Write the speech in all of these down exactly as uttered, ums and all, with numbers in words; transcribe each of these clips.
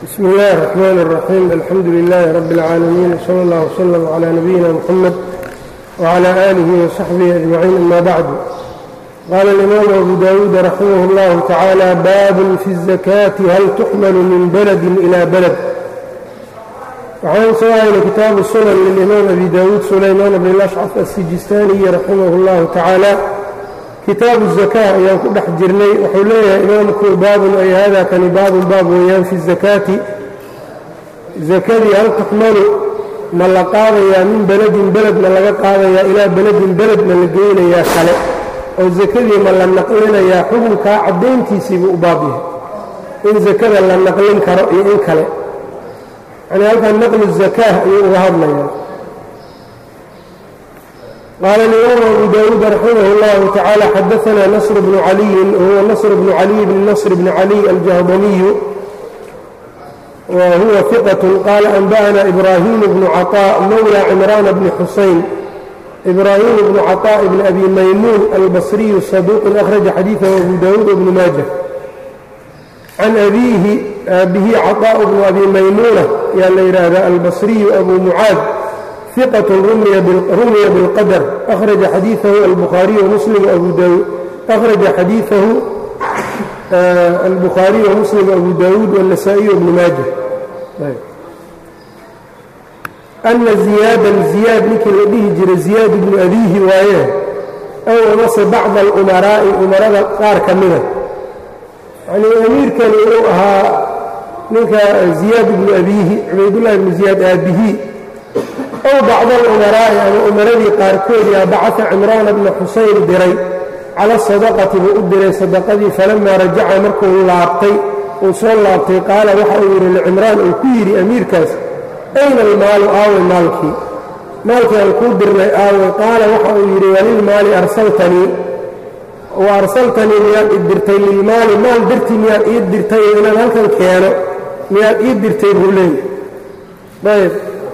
بسم الله الرحمن الرحيم. الحمد لله رب العالمين، وصلى الله وسلم على نبينا محمد وعلى آله وصحبه أجمعين. أما بعد، قال الإمام أبو داود رحمه الله تعالى: باب في الزكاة هل تحمل من بلد إلى بلد. وعن سائل كتاب السنن للإمام أبي داود سليمان بن الأشعث السجستاني رحمه الله تعالى كتاب الزكاة ayaan ku dhex jirnay. wuxuu leeyahay imaamku baabun ay hada kani baabun baab weeyaan fi zakaati zakadii hal tuxmalu ma la qaadayaa min beledin beled ma laga qaadayaa ilaa beledin beled ma la geynayaa kale oo zakadii ma la naqlinayaa xukunkaa caddayntiisiibuu u baab yahay in zakada la naqlin karo iyo in kale. yani halkan naqlu zakaah ayuu uga hadlayaa. قال الإمام أبو داود رحمه الله تعالى: حدثنا نصر بن علي، وهو نصر بن علي بن نصر بن علي الجهضمي، وهو ثقة. قال: أنبأنا إبراهيم بن عطاء مولى عمران بن حسين، إبراهيم بن عطاء بن أبي ميمون البصري الصدوق أخرج حديثه أبو داود بن ماجه. عن أبيه به عطاء بن أبي ميمونة يا ليرى البصري أبو معاذ ثقة رمي بالقدر، أخرج حديثه البخاري ومسلم وأبو داود، أخرج حديثه آه البخاري ومسلم وأبو داود والنسائي وابن ماجه. طيب. أن زيادا زياد مثل به جرى زياد بن أبيه وايه أو نص بعض الأمراء أمراء قار كمنا، يعني أمير كان يروها منك زياد بن أبيه عبيد الله بن زياد أبيه أو بعض الأمراء، يعني أمرذي قاركود يا بعث عمران بن حسين دري على الصدقة بأدري صدقتي، فلما رجع مركه لابطي وصول لابطي قال: وحاور العمران الكيري أمير كاس أين المال؟ آوي مالكي مالكي الكودر لي آوي. قال: وحاور وللمال أرسلتني وأرسلتني ميال إدرتي للمال مال درتي ميال إدرتي إلى مالك كيانو ميال إدرتي بولي. طيب.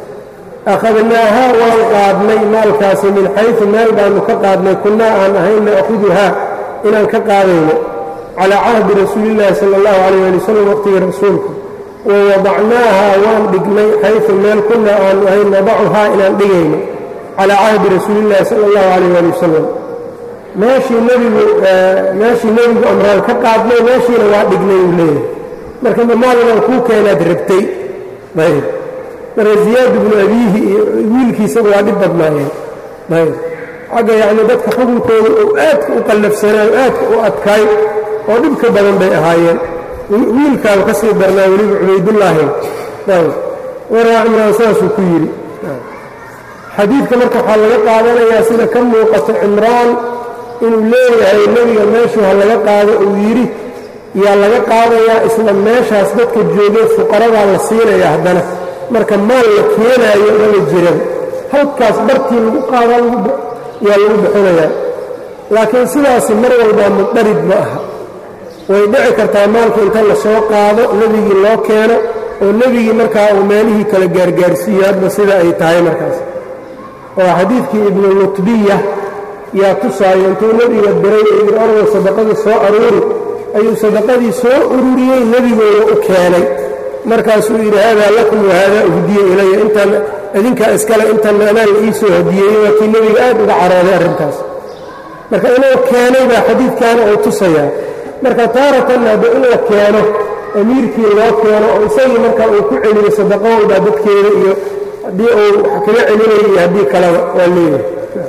أخذناها وقادني مالكاس من حيث مال بأن كقادني كنا أن أهين نأخذها إلى كقادين على عهد رسول الله صلى الله عليه وسلم وقت رسولكم، ووضعناها وان بقني حيث مال كنا أن أهين نضعها إلى الدين على عهد رسول الله صلى الله عليه وسلم. ماشي النبي آه ماشي النبي أمران كقادني ماشي لوا بقني وليه لكن مالنا الكوكا إلى دربتي. طيب. زياد بن أبيه wiilkiisa waa dhib badnaayeen. ayb xagga yacni dadka xukunkooda oo aadka u qallafsanaa o aadka u adkaay oo dhibka badan bay ahaayeen. wiilkaaba ka sii darnaa weliba cubaydullaahi. ayb waraa cimraan saasuu ku yidhi. xadiidka marka waxaa laga qaadanayaa sida ka muuqato cimraan inuu leeyahay nebiga meeshuu ha laga qaado uu yidhi yaa laga qaadayaa isla meeshaas dadka joogay fuqaradaa la siinaya haddana marka maal la keenaayo lama jiran halkaas bartii lagu qaada yaa lagu bixinayaa. laakiin sidaasi mar walbaa mudarid ma aha. way dhici kartaa maalka inta la soo qaado nebigii loo keeno oo nebigii markaa uu meelihii kala gaargaarsiiyo hadba sida ay tahay markaas. oo xadiidkii ibnu lutbiya yaa tusaayo intuu nebiga diray ee yidhi orwa sadaqadii soo aruuri ayuu sadaqadii soo ururiyey nebigooda u keenay. markaasuu yidhi haadaa lakum wahaadaa uhdiya ilaya, intaan idinkaa iskale intanna anaa la ii soo hadiyeeyey. waa kii nebiga aad uga carooday arrintaas. marka inuu keenay baa xadiidkaana uu tusayaa. marka taaratanna hadda in la keeno amiirkii loo keeno oo isagii markaa uu ku celiyo sadaqa walbaa dadkeeda iyo haddii uu kaga celinayo iyo haddii kaleba waa leeyahay.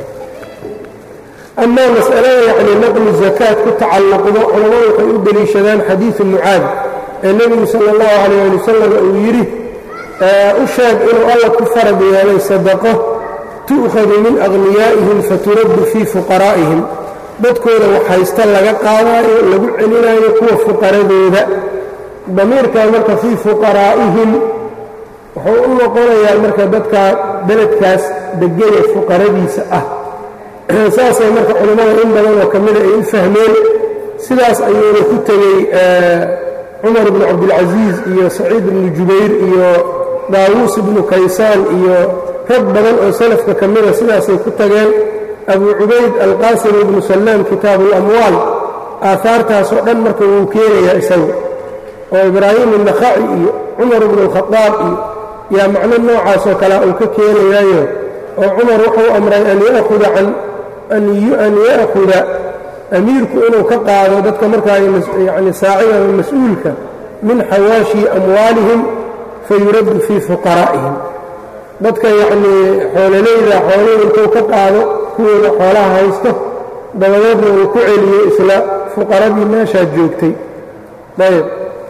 amaa mas'alada yacni naqlu zakaat ku tacalluqdo culamadu waxay u deliishadaan xadiidu mucaad ee nebigu sala allahu calayh ali wasalam uu yidhi u sheeg inuu alla ku farad yeelay sadaqo tu'khadu min aghniyaa'ihim faturaddu fii fuqaraa'ihim, dadkooda wax haysta laga qaadaayo lagu celinaayo kuwa fuqaradooda. damiirkaa marka fii fuqaraa'ihim wuxuu u noqonayaa marka dadka beledkaas degaya fuqaradiisa ah. saasay marka culammada in badan oo ka mida ay u fahmeen. sidaas ayuuna ku tegey cumar bnu cabdilcasiis iyo saciid ibnu jubayr iyo daawuus ibnu kaysaan iyo rag badan oo salafka ka mida sidaasay ku tageen. abu cubayd alqaasim ibnu sallaam kitaabu اlamwaal aahaartaasoo dhan marka wuu keenayaa isagu. oo ibraahim النakhaci iyo cumar bn الkhadaab iyo yaa macno noocaasoo kale uu ka keenayaayo oo cumar wuxuu amray an ya'huda can an ya'huda amiirku inuu ka qaado dadka markaa yani saacida ama mas-uulka min xawaashi amwaalihim fayuraddu fii fuqaraa'ihim dadka yacnii xoololayda xoolihii intuu ka qaado kuwooda xoolaha haysto dabadeedna uu ku celiyo isla fuqaradii meeshaa joogtay ayb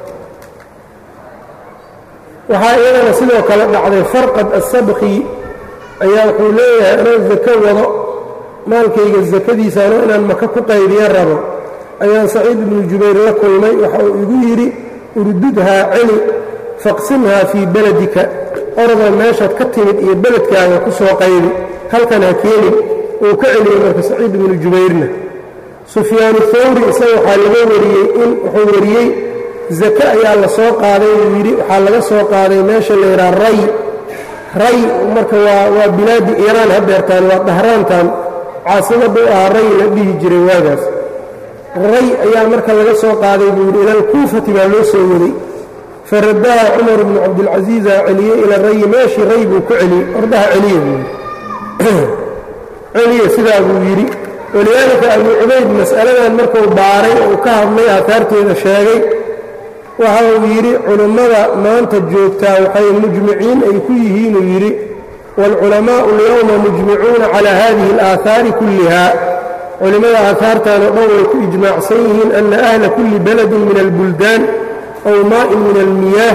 waxaa iyadana sidoo kale dhacday farqad asabki ayaa wuxuu leeyahay inaan zako wado maalkayga sakadiisa ano inaan maka ku qaybiyo rabo ayaan saciid ibnu jubayr la kulmay waxa uu igu yidhi urdudhaa celi faqsimhaa fii beledika orodoo meeshaad ka timid iyo beledkaaga ku soo qaybi halkan ha keenin uu ka celiyey marka saciid ibnu jubayrna sufyaanu thawri isaga waxaa laga wariyey in wuxuu wariyey zake ayaa la soo qaaday uu yidhi waxaa laga soo qaaday meesha la yidhaha ray ray marka waa waa bilaadi iiraan hadeertaan waa dahraantan caasimadu ah ray la dhihi jiray waagaas ray ayaa marka laga soo qaaday buu yidhi ila alkuufati baa loo soo waday faraddaha cumar bnu cabdilcasiiza celiyey ila rayi meeshii ray buu ku celiyey ordaha celiya buu yidhi celiya sidaa buu yidhi walidaalika abuu cubayd mas'aladan markuu baaray oo ka hadlay aahaarteeda sheegay waxa uu yidhi culammada maanta joogtaa waxay mujmiciin ay ku yihiinuu yidhi waalculamaa'u alyawma mujmicuuna calaa hadihi alaahaari kulliha culimmada aahaartan oo dhan way ku ijmaacsan yihiin ana ahla kulli baladin min albuldaan aw maa'in min almiyaah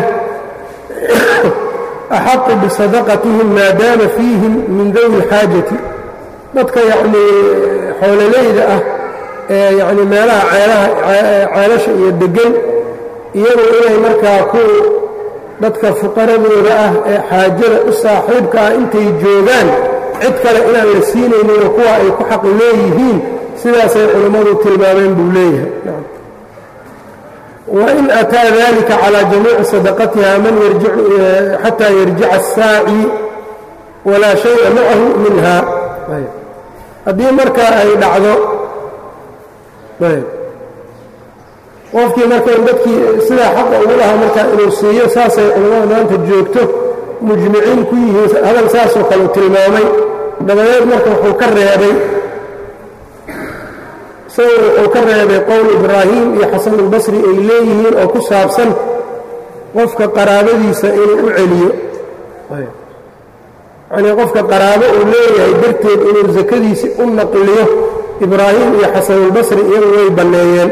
axaqu bisadaqatihim maadaama fiihim min dawi اlxaajati dadka yacnii xoololayda ah ee yacni meelaha ceelaha ceelasha iyo deggan iyagu inay markaa ku dadka fuqaradooda ah ee xaajada u saaxiibka ah intay joogaan cid kale inaan la siinayninoo kuwa ay ku xaq leeyihiin sidaasay culammadu tilmaameen buu leeyahay wain ataa dalika calىa jamiici sadaqatiha man xataa yarjica الsaaci walaa shaya macahu minha haddii markaa ay dhacdo qofkii marka in dadkii sidaa xaqa ugu lahaa markaa inuu siiyo saasay culammada maanta joogto mujmiciin ku yihiin hadal saasoo kale u tilmaamay dabadeed marka wuxuu ka reebay isaga wuxuu ka reebay qowl ibraahim iyo xasanulbasri ay leeyihiin oo ku saabsan qofka qaraabadiisa inuu u celiyo yacnii qofka qaraabo uu leeyahay darteed inuu sakadiisi u naqliyo ibraahim iyo xasanulbasri iyagu way banneeyeen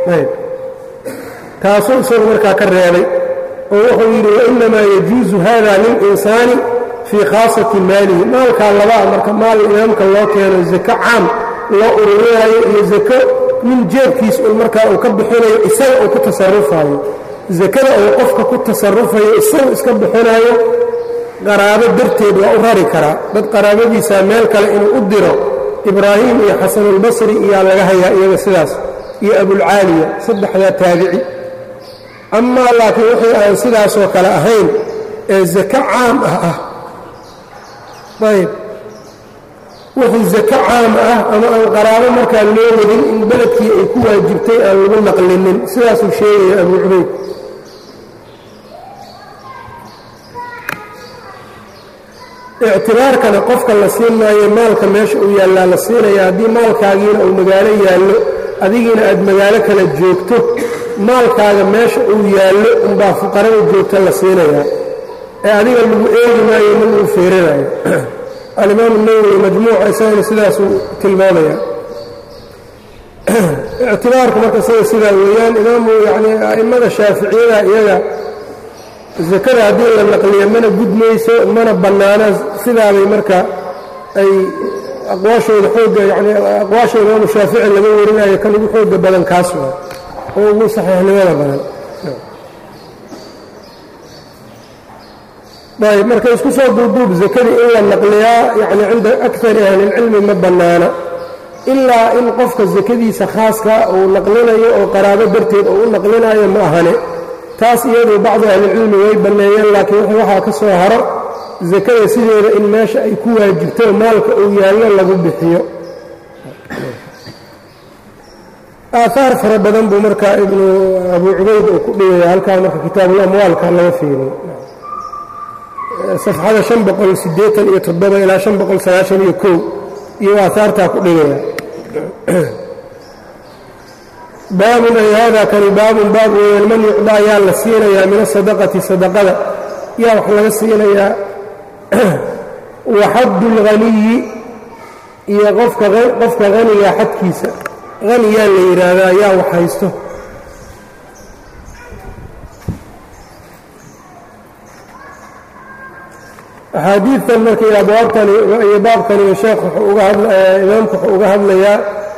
taasuu isagu markaa ka reebay oo wuxuu yidhi wainamaa yajuusu hada lilinsaani fii khaasati maalihi maalkaa labaa marka maal imaamka loo keeno zako caam loo ururinaayo iyo zako min jeebkiis un markaa uu ka bixinayo isaga uu ku tasarufaayo sakada uu qofka ku tasarufayo isagu iska bixinaayo qaraabo darteed waa u rari karaa dad qaraabadiisaa meel kale inuu u diro ibraahim iyo xasanulbasri iyaa laga hayaa iyaga sidaas iyo abulcaaliya saddexdaa taabici amaa laakiin wixii aan sidaasoo kale ahayn ee zako caam ah ah ayb wixii zako caam ah ama aan qaraabo markaa loo wadin in beledkii ay ku waajibtay aan lagu naqlinin sidaasuu sheegaya abuu cubayd ictibaarkana qofka la siin maayo maalka meesha uu yaallaa la siinaya haddii maalkaagiina uu magaalo yaallo adigiina aad magaalo kala joogto maalkaaga meesha uu yaallo unbaa fuqarada joogta la siinayaa ee adiga lagu eegi maayo nin uu feeranayo alimaamu nawowi majmuuca isagana sidaasuu tilmaamaya ictibaarku marka isaga sidaa weeyaan imaamu yacni a'immada shaaficiyada iyaga sakada haddii la naqliyo mana gudmayso mana bannaana sidaabay marka ay aqwaashooda xoogga yani aqwaasha imaamu shaafici laga warinayo kan ugu xoogga badan kaas waa oo ugu saxiixnimada badan ayb marka isku soo duuduub sakadii in la naqliyaa yani cinda akari ahlilcilmi ma bannaana ilaa in qofka sakadiisa khaaska uu naqlinayo oo qaraabo darteed oo u naqlinayo ma ahane taas iyadu bacdi ahlilcilmi way banneeyeen laakiin waxaa ka soo haro sakada sideeda in meesha ay ku waajibto maalka uu yaallo lagu bixiyo aahaar fara badan buu markaa ibnu abu cubayd uu ku dhigaya halkaa marka kitaabulamwaalka laga fiiriyo safxada shan boqol siddeetan iyo toddoba ilaa shan boqol sagaashan iyo kow iyo aahaartaa ku dhigaya baabun ay haadaa kani baabun baab weeyaan man yucdaa yaa la siinayaa min asadaqati sadaqada yaa wax laga siinayaa waxaddu lghaniyi iyo qofka qofka haniga xadkiisa hani yaa la yidhaahdaa yaa wax haysto axaadiidtan marka iyo abwaabtani iyo baabkani sheekh wuxuu uga hadla imaamku wuxuu uga hadlayaa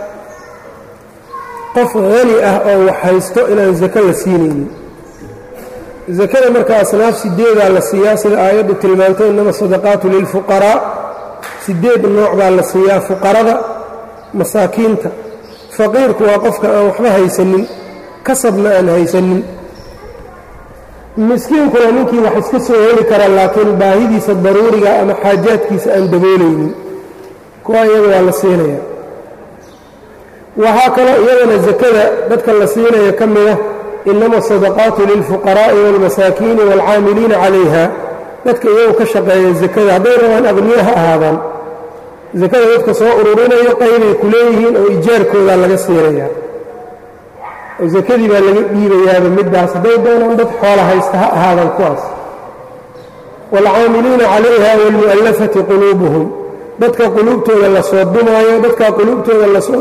qof hani ah oo wax haysto inaan zako la siinaynin zakada marka asnaaf sideedaa la siiyaa sida aayaddu tilmaantay innama sadaqaatu lilfuqaraa sideed nooc baa la siiyaa fuqarada masaakiinta faqiirku waa qofka aan waxba haysanin kasabna aan haysanin miskiinkuna ninkii wax iska soo heli kara laakiin baahidiisa daruuriga ama xaajaadkiisa aan daboolaynin kuwa iyaga waa la siinaya waxaa kaloo iyadana zakada dadka la siinaya ka mida inama asadaqaatu lilfuqaraa'i waalmasaakiini waalcaamiliina calayha dadka iyagu ka shaqeeya zakada hadday rabaan aqniyo ha ahaadaan zakada dadka soo ururinayo qaybay ku leeyihiin oo ijaarkoodaa laga siinayaa oo zakadii baa laga dhiibayaaba middaas hadday doonaan dad xoola haysta ha ahaadaan kuwaas waalcaamiliina calayha waalmu'allafati quluubuhum dadka quluubtooda la soo dumaayo dadka quluubtooda lasoo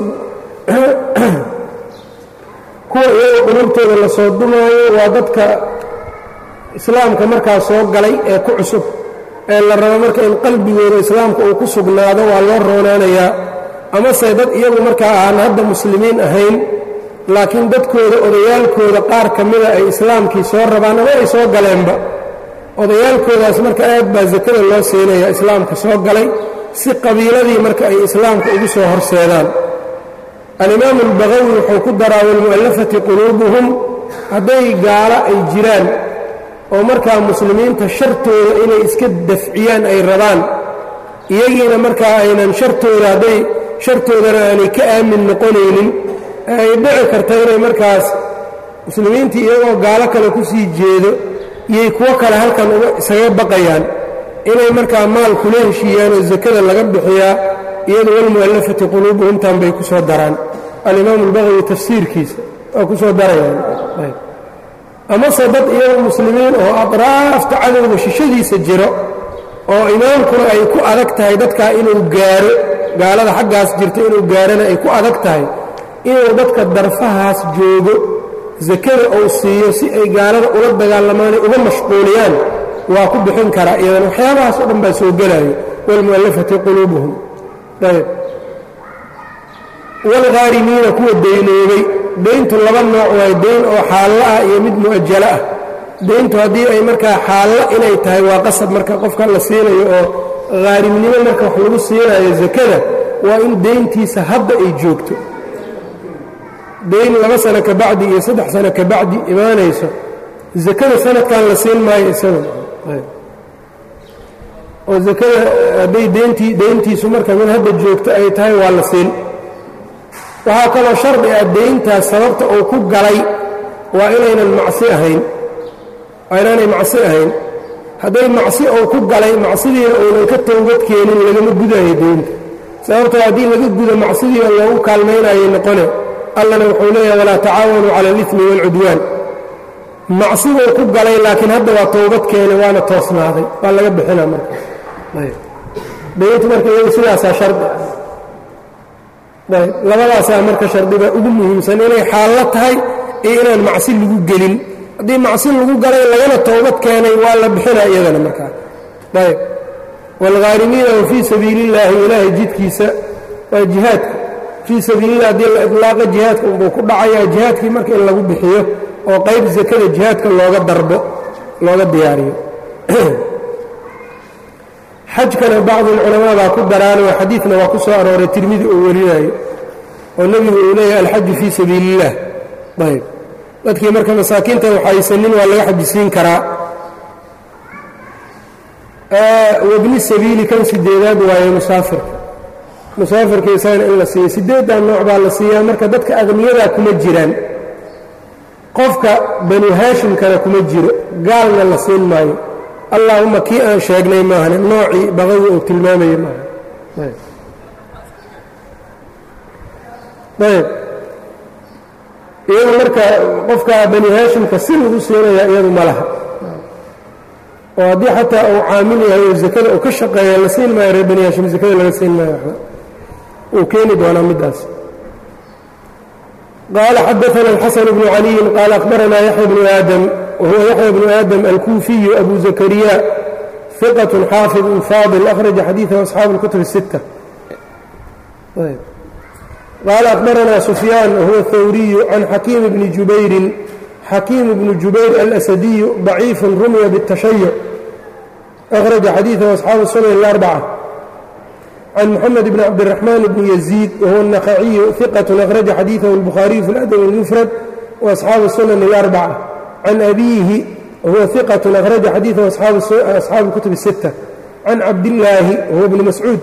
kuwa iyaga quluubtooda la soo dumaayo waa dadka islaamka markaa soo galay ee ku cusub ee la rabo marka in qalbigooda islaamka uu ku sugnaado waa loo roonaanayaa amase dad iyagu markaa aan hadda muslimiin ahayn laakiin dadkooda odayaalkooda qaar ka mida ay islaamkii soo rabaan ama ay soo galeenba odayaalkoodaas marka aad baa sakada loo siinaya islaamka soo galay si qabiiladii marka ay islaamka ugu soo horseedaan alimaamu albagawi wuxuu ku daraa walmu'allafati quluubuhum hadday gaalo ay jiraan oo markaa muslimiinta shartooda inay iska dafciyaan ay rabaan iyagiina markaa aynan shartooda hadday shartoodana aanay ka aamin noqonaynin ay dhici karta inay markaas muslimiintii iyagoo gaalo kale ku sii jeedo iyay kuwo kale halkan uga isaga baqayaan inay markaa maal kula heshiiyaan oo sakada laga bixiyaa iyadu walmu'allafati quluubuhumtan bay ku soo daraan alimaamu albagawi tafsiirkiisa waa ku soo darayaan amase dad iyagu muslimiin oo atraafta cadowga shishadiisa jiro oo imaamkuna ay ku adag tahay dadkaa inuu gaaro gaalada xaggaas jirta inuu gaarana ay ku adag tahay inuu dadka darfahaas joogo sakada uu siiyo si ay gaalada ula dagaalamaanay uga mashquuliyaan waa ku bixin karaa iyadan waxyaabahaas oo dhan baa soo gelaayo walmu'allafati quluubuhum ayb waalghaarimiina kuwa daynoobay dayntu laba nooc waay dayn oo xaallo ah iyo mid mu'ajalo ah dayntu haddii ay markaa xaallo inay tahay waa qasab marka qofka la siinayo oo khaarimnimo marka wax lagu siinayo sakada waa in dayntiisa hadda ay joogto dayn laba sano ka bacdi iyo saddex sano ka bacdi imaanayso sakada sanadkan la siin maayo isaga oo sakada hadday dayntii dayntiisu marka mid hadda joogto ay tahay waa la siin waxaa kaloo shardi ah dayntaas sababta uu ku galay waa inaynan macsi ahayn waa inaanay macsi ahayn hadday macsi uu ku galay macsidiina uunan ka towbad keenin lagama gudayo daynta sababtoo haddii laga gudo macsidiina loogu kaalmaynayay noqone allana wuxuu leeyahay walaa tacaawanuu cala alifmi waalcudwaan macsiduu ku galay laakiin hadda waa towbad keenay waana toosnaaday waa laga bixinaa markaas dayntu marka iyagu sidaasaa shardi ayb labadaasaa marka shardiba ugu muhiimsan inay xaallo tahay iyo inaan macsi lagu gelin haddii macsi lagu galay lagana towbad keenay waa la bixinaa iyadana markaa ayb waalghaarimiina wa fii sabiili illaahi ilaahay jidkiisa waa jihaadka fii sabiililah haddii la idlaaqa jihaadka unbuu ku dhacayaa jihaadkii marka in lagu bixiyo oo qayb sakada jihaadka looga darbo looga diyaariyo xajkana bacduulculamaa baa ku daraanoo xadiidna waa ku soo arooray tirmidi uu warinayo oo nebigu uu leeyahay alxaju fii sabiili illah ayb dadkii marka masaakiinta waxaysanin waa laga xajisiin karaa wabni sabiili kan sideedaad waaye musaafirka musaafirka isagana in la siiyo sideedan nooc baa la siiyaa marka dadka aqniyadaa kuma jiraan qofka banu haashimkana kuma jiro gaalna la siin maayo allaahuma kii aan sheegnay maahane noocii baqawi uu tilmaamayo maaha ayb iyado marka qofka banu haashimka si lagu siinayaa iyadu ma laha oo haddii xataa uu caamil yahay oo zakada uu ka shaqeeya la siin maayo reer bani haashim zakada laga siin maayo waxba uu keeni doonaa middaas qaala xadaana alxasan bnu caliyin qaala akhbaranaa yaxya bnu aadam wahuwa yaxya bnu aadam alkuufiyu abu zakariya hiqat xaafid faadil akhraja xadiidahu asxaabu اlkutub الsitta qaala akhbaranaa sufyaan wahuwa اthawriyu can xakiim bni jubayrin xakiim bnu jubayr alasadiyu ضaciifu rumya bالtashayuc akhraja xadiidahu asxaabu sunan اlarbaca can moxamed bn cabdiraxmaan bni yaziid wahuwa الnaqaciyu hiqat akhraja xadiidahu اlbukhaariyu fi اladab اlmufrad waasxaabu sunan اlarbaca can abiihi wahuwa hiqat akhraja xadiidahu asxaabu اlkutub الsitta can cabdillaahi wahuwa bni mascuud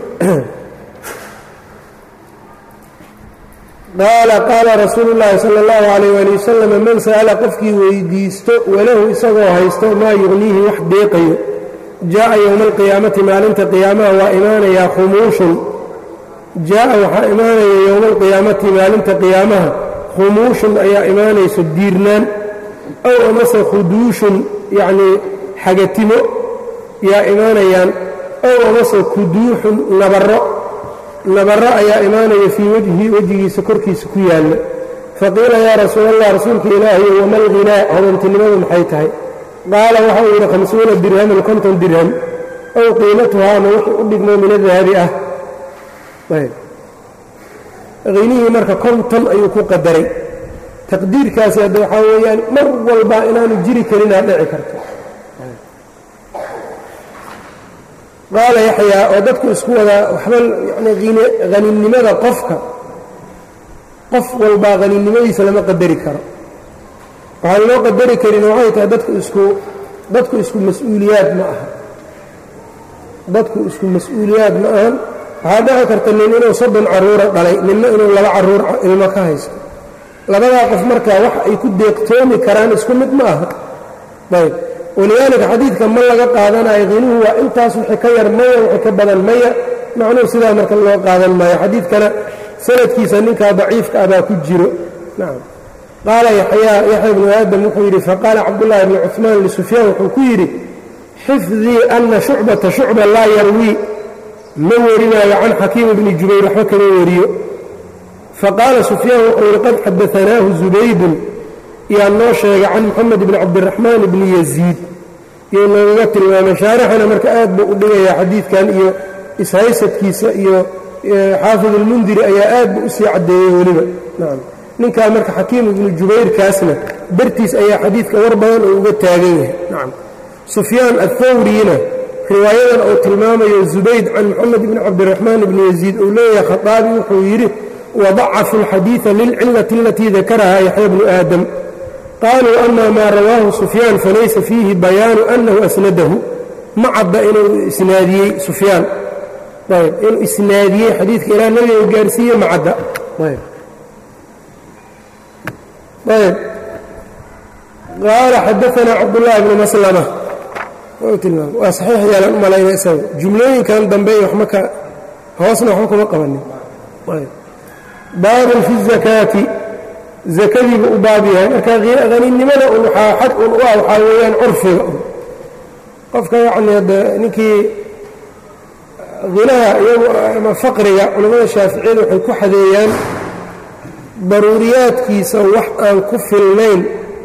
qaala qaala rasuulu llaahi sala allahu calayh waali wasalam man sa'ala qofkii weydiisto walahu isagoo haysto maa yugniihi wax deeqayo jaa'a yowma alqiyaamati maalinta qiyaamaha waa imaanayaa khumuushun jaa'a waxaa imaanaya yowma alqiyaamati maalinta qiyaamaha khumuushun ayaa imaanayso diirnaan ow amase khuduushun yacnii xagatimo yaa imaanayaan ow amase kuduuxun nabarro nabarro ayaa imaanaya fii wajhi wejigiisa korkiisa ku yaalla faqiila yaa rasuul allah rasuulka ilaahay wama alghinaa hodantinimadu maxay tahay qaala waxa uu yidhi khamsuuna dirhaman konton dirham ow qiimatuhaa ma wuxuu u dhigmo min adahabi ah hinihii marka konton ayuu ku qadaray taqdiirkaasi hadda waxaa weeyaan mar walba inaanu jiri karin aad dhici karto qaala yaxyaa oo dadku isku wadaa waxba yani haninimada qofka qof walbaa haninimadiisa lama qadari karo waxaan loo qadari karin waxay tahay dadku isku dadku isku mas-uuliyaad ma aha dadku isku mas-uuliyaad ma ahan waxaa dhici karta nin inuu soddon carruura dhalay ninna inuu laba carruur ilmo ka haysto labadaa qof markaa wax ay ku deeqtoomi karaan isku mid ma aha ayb walidaalika xadiidka ma laga qaadanayo qinuhu waa intaas wixii ka yar maya wixii ka badan maya macnuhu sidaa marka loo qaadan maayo xadiidkana sanadkiisa ninkaa daciifka ah baa ku jiro nacam qaala yaxyaa yaxya bnu aadam wuxuu yidhi faqaala cabdullaahi bni cuثmaan lisufyaan wuxuu ku yidhi xifdii ana shucbata shucba laa yarwii ma warinaayo can xakiim bni jubayr waxba kama wariyo faqaala sufyaan wuxuu yidhi qad xadaanaahu zubaydun yaa noo sheegay can moxamed bni cabdiraxmaan bni yaziid iyo noogaga tilmaamay shaarixana marka aad buu u dhigayaa xadiidkan iyo ishaysadkiisa iyo xaafid ulmundiri ayaa aad buu usii caddeeyey weliba nacam ninkaa marka xakiim ibnu jubayrkaasna dartiis ayaa xadiidka war badan oo uga taagan yahay nacam sufyaan athawriyina riwaayadan uu tilmaamayo zubayd can moxamed bni cabdiraxmaan bni yaziid uu leeyahay khataabi wuxuu yidhi wadacafu alxadiida lilcilati alatii dakarahaa yaxya bnu aadam qaaluu ama maa rawaahu sufyaan falaysa fiihi bayaanu annahu asnadahu ma cadda inuu isnaadiyey sufyaan ayb inuu isnaadiyey xadiidka ilaa nabiga gaarsiiye ma cadda ayb ayb qaala xadaanaa cabdullaahi bnu maslama waa saxiix yaalan u malayna isaga jumlooyinkan dambe wax maka hoosna waxba kuma qabanin ayb baabun fi الzakaati zakadiibu u baab yahay marka haninimada un waxaa xad un u ah waxaa weeyaan curfiga un qofka yacni hadda ninkii hinaha iyagu ama faqriga culimmada shaaficiyada waxay ku xadeeyaan daruuriyaadkiisa wax aan ku filnayn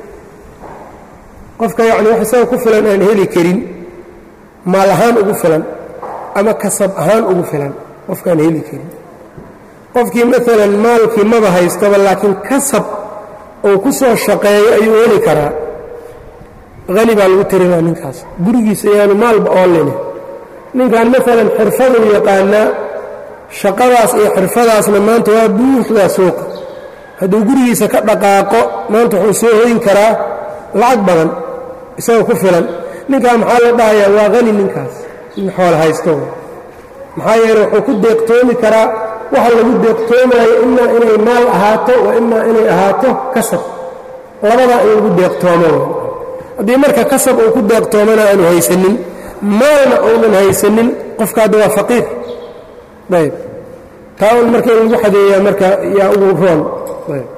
qofka yacni wax isaga ku filan aan heli karin maal ahaan ugu filan ama kasab ahaan ugu filan qofkaan heli karin qofkii maalan maalkii maba haystaba laakiin kasab uu ku soo shaqeeyo ayuu heli karaa hani baa lagu tirinaa ninkaas gurigiisa ayaanu maalba oolene ninkan maalan xirfaduu yaqaanaa shaqadaas iyo xirfadaasna maanta waa buuxdaa suuqa hadduu gurigiisa ka dhaqaaqo maanta wuxuu soo hoyin karaa lacag badan isagoo ku filan ninkaa maxaa la dhahayaa waa hani ninkaas in xoolo haysto maxaa yeele wuxuu ku deeqtoomi karaa waxa lagu deeqtoomayo imaa inay maal ahaato wa imaa inay ahaato kasab labadaa in lagu deeqtoomo haddii marka kasab uu ku deeqtoomana aanu haysanin maalna uunan haysanin qofka hadda waa faqiir ayb taa un marka in lagu xadeeyaa marka yaa ugu roon ayb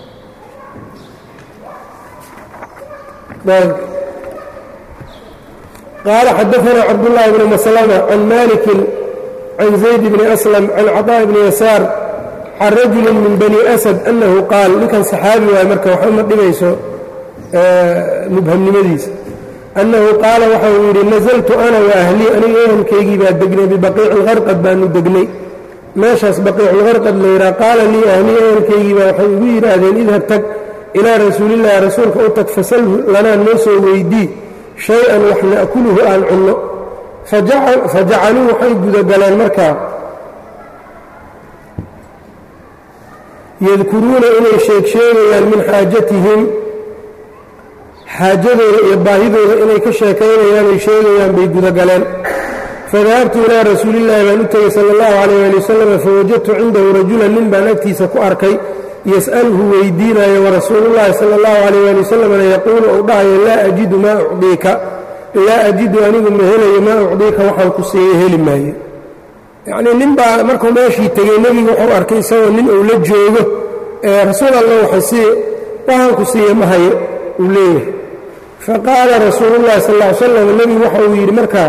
ayb قال xدثنا cبد الله بن مسلمة عن مالك عن زيد بن أسلم عن cطاء بن يسار عن رجل من بني أسد أنه قاal ninkan صxaabi waay marka wax uma dhibayso mubhamnimadiisa أنhu qaala waxa uu yidhi نزلت أna وأهليi aniga ehelkaygii baa degnay ببaقيic الغarqد baanu degnay meeshaas baقيic الغarqد la yidhaha qaala lii أهليi ehelkaygii baa waxay igu yidhaahdeen idhab tag إilىa rasuuli الlahi rasuulka u tag fasalhu lanaa noo soo weydii shay-an wax na'kuluhu aan cunno fajacaluu waxay gudagaleen markaa yadkuruuna inay sheeg sheegayaan min xaajatihim xaajadooda iyo baahidooda inay ka sheekaynayaan ay sheegayaan bay gudagaleen fadahabtu ilaa rasuulillaahi baan u tegey sala allahu calayh ali wasalam fawajadtu cindahu rajulan nin baan agtiisa ku arkay yas'aluhu weydiinayo warasuulullaahi sala allahu calayh ali wasalamna yaquulu uu dhahayo laa ajidu maa ucdiika laa ajidu anigu ma helayo maa ucdiika waxaan ku siiye heli maayo yacnii nin baa markuu meeshii tegey nebigu wuxuu arkay isagoo nin uu la joogo ee rasuul alla waxay waxaan ku siiye ma hayo uu leeyahay faqaala rasuulullahi sal lla ly slam nebigu waxa uu yidhi markaa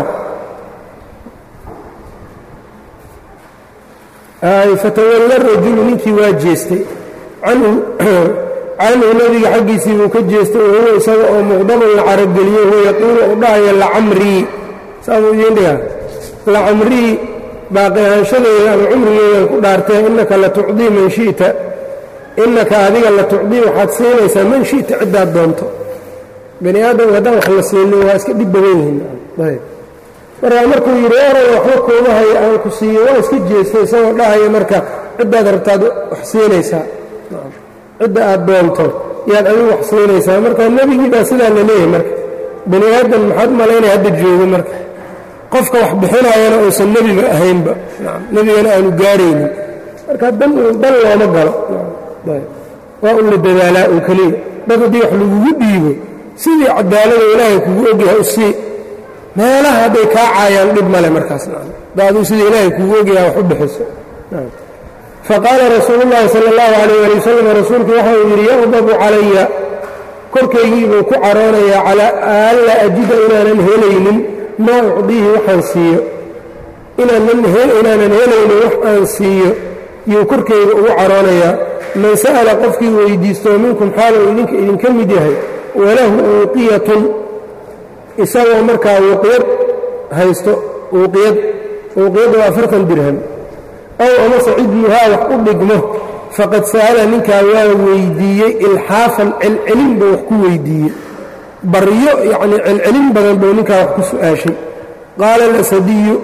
fatawalla rajulu ninkii waa jeestay canhu canhu nebiga xaggiisii buu ka jeestay oo huwa isaga oo muqdaman la carageliyo huwa yaquulu u dhahayo lacamrii saasuu idiin dhigaa lacamrii baaqi ahaanshadeeda ama cumrigeedan ku dhaartee innaka la tucdii man shi'ta innaka adiga la tucdii waxaad siinaysaa man shi'ta ciddaad doonto bani aadam haddaan wax la siinin waa iska dhib badan yihiin ayb markaa markuu yidhi oray waxba kuuma haya aan ku siiyo waa iska jeestay isagoo dhahaya marka ciddaad rabtaad wax siinaysaa cidda aad doonto yaad adigu wax siinaysaa marka nebigii baa sidaa la leeyahay marka bani aadam maxaad malaynaya hadda joogo marka qofka wax bixinaayana uusan nebiba ahaynba nebigana aanu gaaraynin marka dan dan looma galo waa un la dadaalaa un keliya dad haddii wax lagugu dhiibo sidii cadaalada ilaahay kugu ogyahay u sii meelaha hadday kaa caayaan dhib male markaas daaduu sidii ilaahay kugu ogyahay wax u bixiso faqaala rasuulu llaahi sala allahu calayh ali wasalam rasuulku waxa uu yidhi yaqdabu calaya korkaygii buu ku caroonayaa calaa anlaa ajida inaanan helaynin maa ucdiihi waxaan siiyo inaanan helaynin wax aan siiyo yuu korkayga ugu caroonayaa man sa'ala qofkii weydiistoo minkum xaaluu idinka idinka mid yahay walahu uuqiyatun isagoo markaa wuqyad haysto uuqiyad uuqiyadda waa afartan dirham ow amase cidmuhaa wax u dhigmo faqad sa'ala ninkaa waa weydiiyey ilxaafan celcelin buu wax ku weydiiyey baryo yacnii celcelin badan buu ninkaa wax ku su'aashay qaala alasadiyu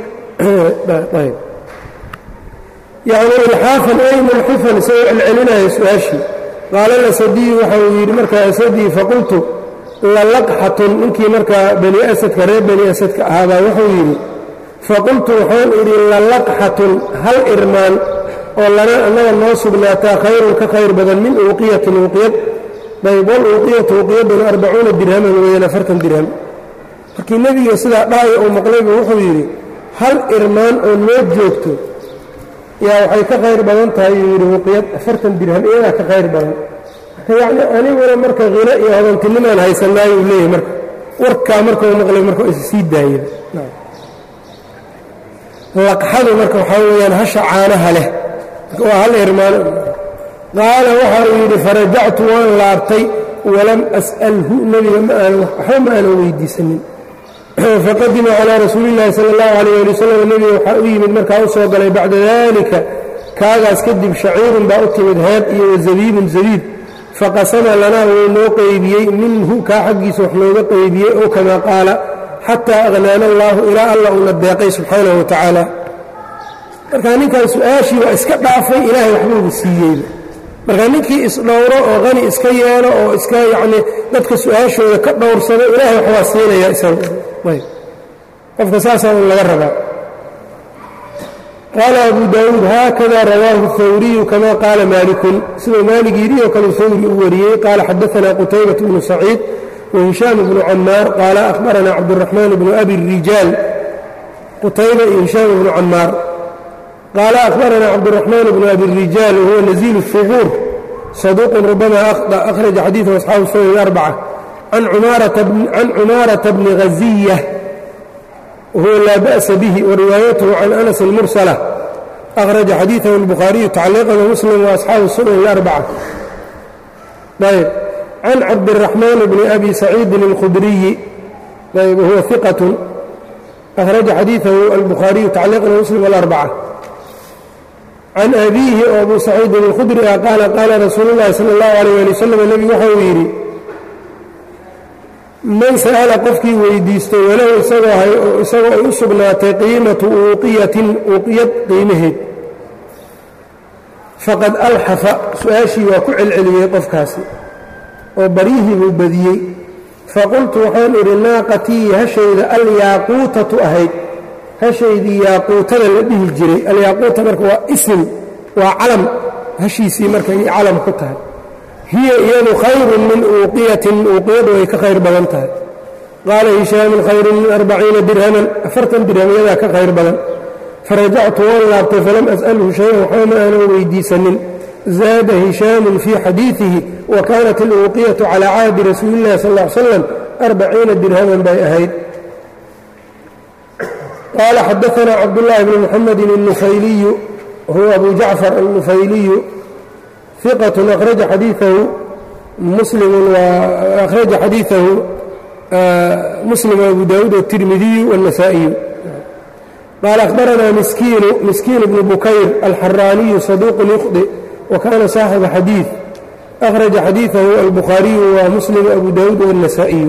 yacni ilxaafan ay mulxifan isagoo celcelinaya su-aashii qaala alasadiyu waxa uu yidhi markaa asadii faqultu lalaqxatun ninkii markaa bani asadka reer bani asadka ahaabaa wuxuu yidhi faqultu waxaan idhi lalaqxatun hal irmaan oo lana annaga noo sugnaataa khayrun ka khayr badan min uuqiyatin uuqiyad ayb wal uuqiyatu uuqiyadduna arbacuuna dirhaman weeyaan afartan dirham markii nebiga sidaa dhahaya uu maqlaybu wuxuu yidhi hal irmaan oo noo joogto yaa waxay ka khayr badan tahay yuu yidhi uuqiyad afartan dirham iyadaa ka khayr badan yacni aniguna marka hina iyo hodantinimaan haysanaayo uu leeyahay marka warkaa markau maqlay marka is sii daayeen laqxadu marka waxaa weeyaan hasha caanaha leh waa hal irmaan qaala waxa uu yidhi farajactu waan laabtay walam as'alhu nebiga ma aan waxba ma aanan weydiisanin faqadima calaa rasuuli illaahi sala allahu calayh ali wasalam nebiga waxaa u yimid markaa u soo galay bacda daalika kaagaas kadib shaciirun baa u timid heeb iyo wazabiibun zabiib faqasama lanaa wuu noo qaybiyey minhu kaa xaggiisa wax nooga qaybiyey oo kamaa qaala xataa agnaana allaahu ilaa alla uuna deeqay subxaanahu wa tacaala markaa ninkan su-aashii waa iska dhaafay ilaahay waxbuuba siiyeyba markaa ninkii isdhowro oo qani iska yeelo oo iska yacnii dadka su-aashooda ka dhowrsado ilaahay wax waa siinayaa isaga ayb qofka saasaa un laga rabaa qaala abu daawuud haakada rawaahu hawriyu kama qaala maalikun siduu maalig yidhi oo kale hawri u wariyey qaala xadaanaa qutaybat bnu saciid وهiشhاaم بن cmاar qاaل أخبرnا cبدالرحمن بن أbي الرiجاaل qتayبة iyo هiشhاaم بن cmاar qاaل أخبرnا cبدالرحمن بن أbي الرiجاaل وهو نزيل الثبور صدوq ربما أخطأ أخرج xadيiثه أصحاaب السنن الأربعة عن cماaرة بن غزية وهو لا بأس به ورواaيته عن أنس المرسلة أخرج xadيiثه البخhاaرiي تacليقا ومسلم وأصحاaب السنن الأربعة عن cبدالرحمن بن أbي سعيid الخdري وهو ثقة أخرج xadيiثه البخhاaرiي تacليقا ومسلم والأربعة عن أbيه oo أbو سعيid الخdري a qاaل qاala رasuuل اللhi صلى الله عليه ولي وسلم نبgu waxa uu yidhi man sألa qofkii weydiisto walow isagoo ay u sugnaatay qiimaةu uuqiyatin uuqiyad qiimaheed faqad alxafa su-aashii waa ku celceliyey qofkaasi oo baryihii buu badiyey faqultu waxaan idhi naaqatii hashayda alyaaquutatu ahayd hashaydii yaaquutada la dhihi jiray alyaaquuta marka waa isim waa calam hashiisii markay calam ku tahay hiya iyadu khayrun min uuqiyatin uuqiyadu way ka khayr badan tahay qaala hishaamun khayrun min arbaciina dirhaman afartan dirhamyadaa ka khayr badan farajactu waan laabtay falam as'alhu shay-an waxba ma aanan weydiisanin zaada hishaamun fii xadiidihi wa kaanat aluuqiyatu calaa cahdi rasuuli illahi sal ll ly slam arbaciina dirhaman bay ahayd qaala xadaanaa cabdullaahi bni muxamedin الnufayliyu huwa abu jacfar الnufayliyu hiqatun akhraja xadiiahu muslimun akhraja xadiiثahu muslim abu daawuud الtirmidiyu والنasaaئiyu qaala akhbaranaa miskiinu miskiin bnu bukayr alxaraaniyu saduuq yukhdi وكان صاaحب xadيiث أخرج xadيiثه البخhاaرiي ومسلم وأبو داود والنسائي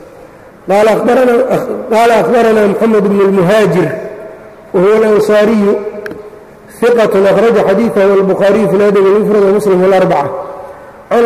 قال أخبرنا محمد بن المهاaجر وهو الأنصاaري ثقة أخرج xadيiثه البخhاaرiي في الأدب المفرد ومسلم والأربعة عن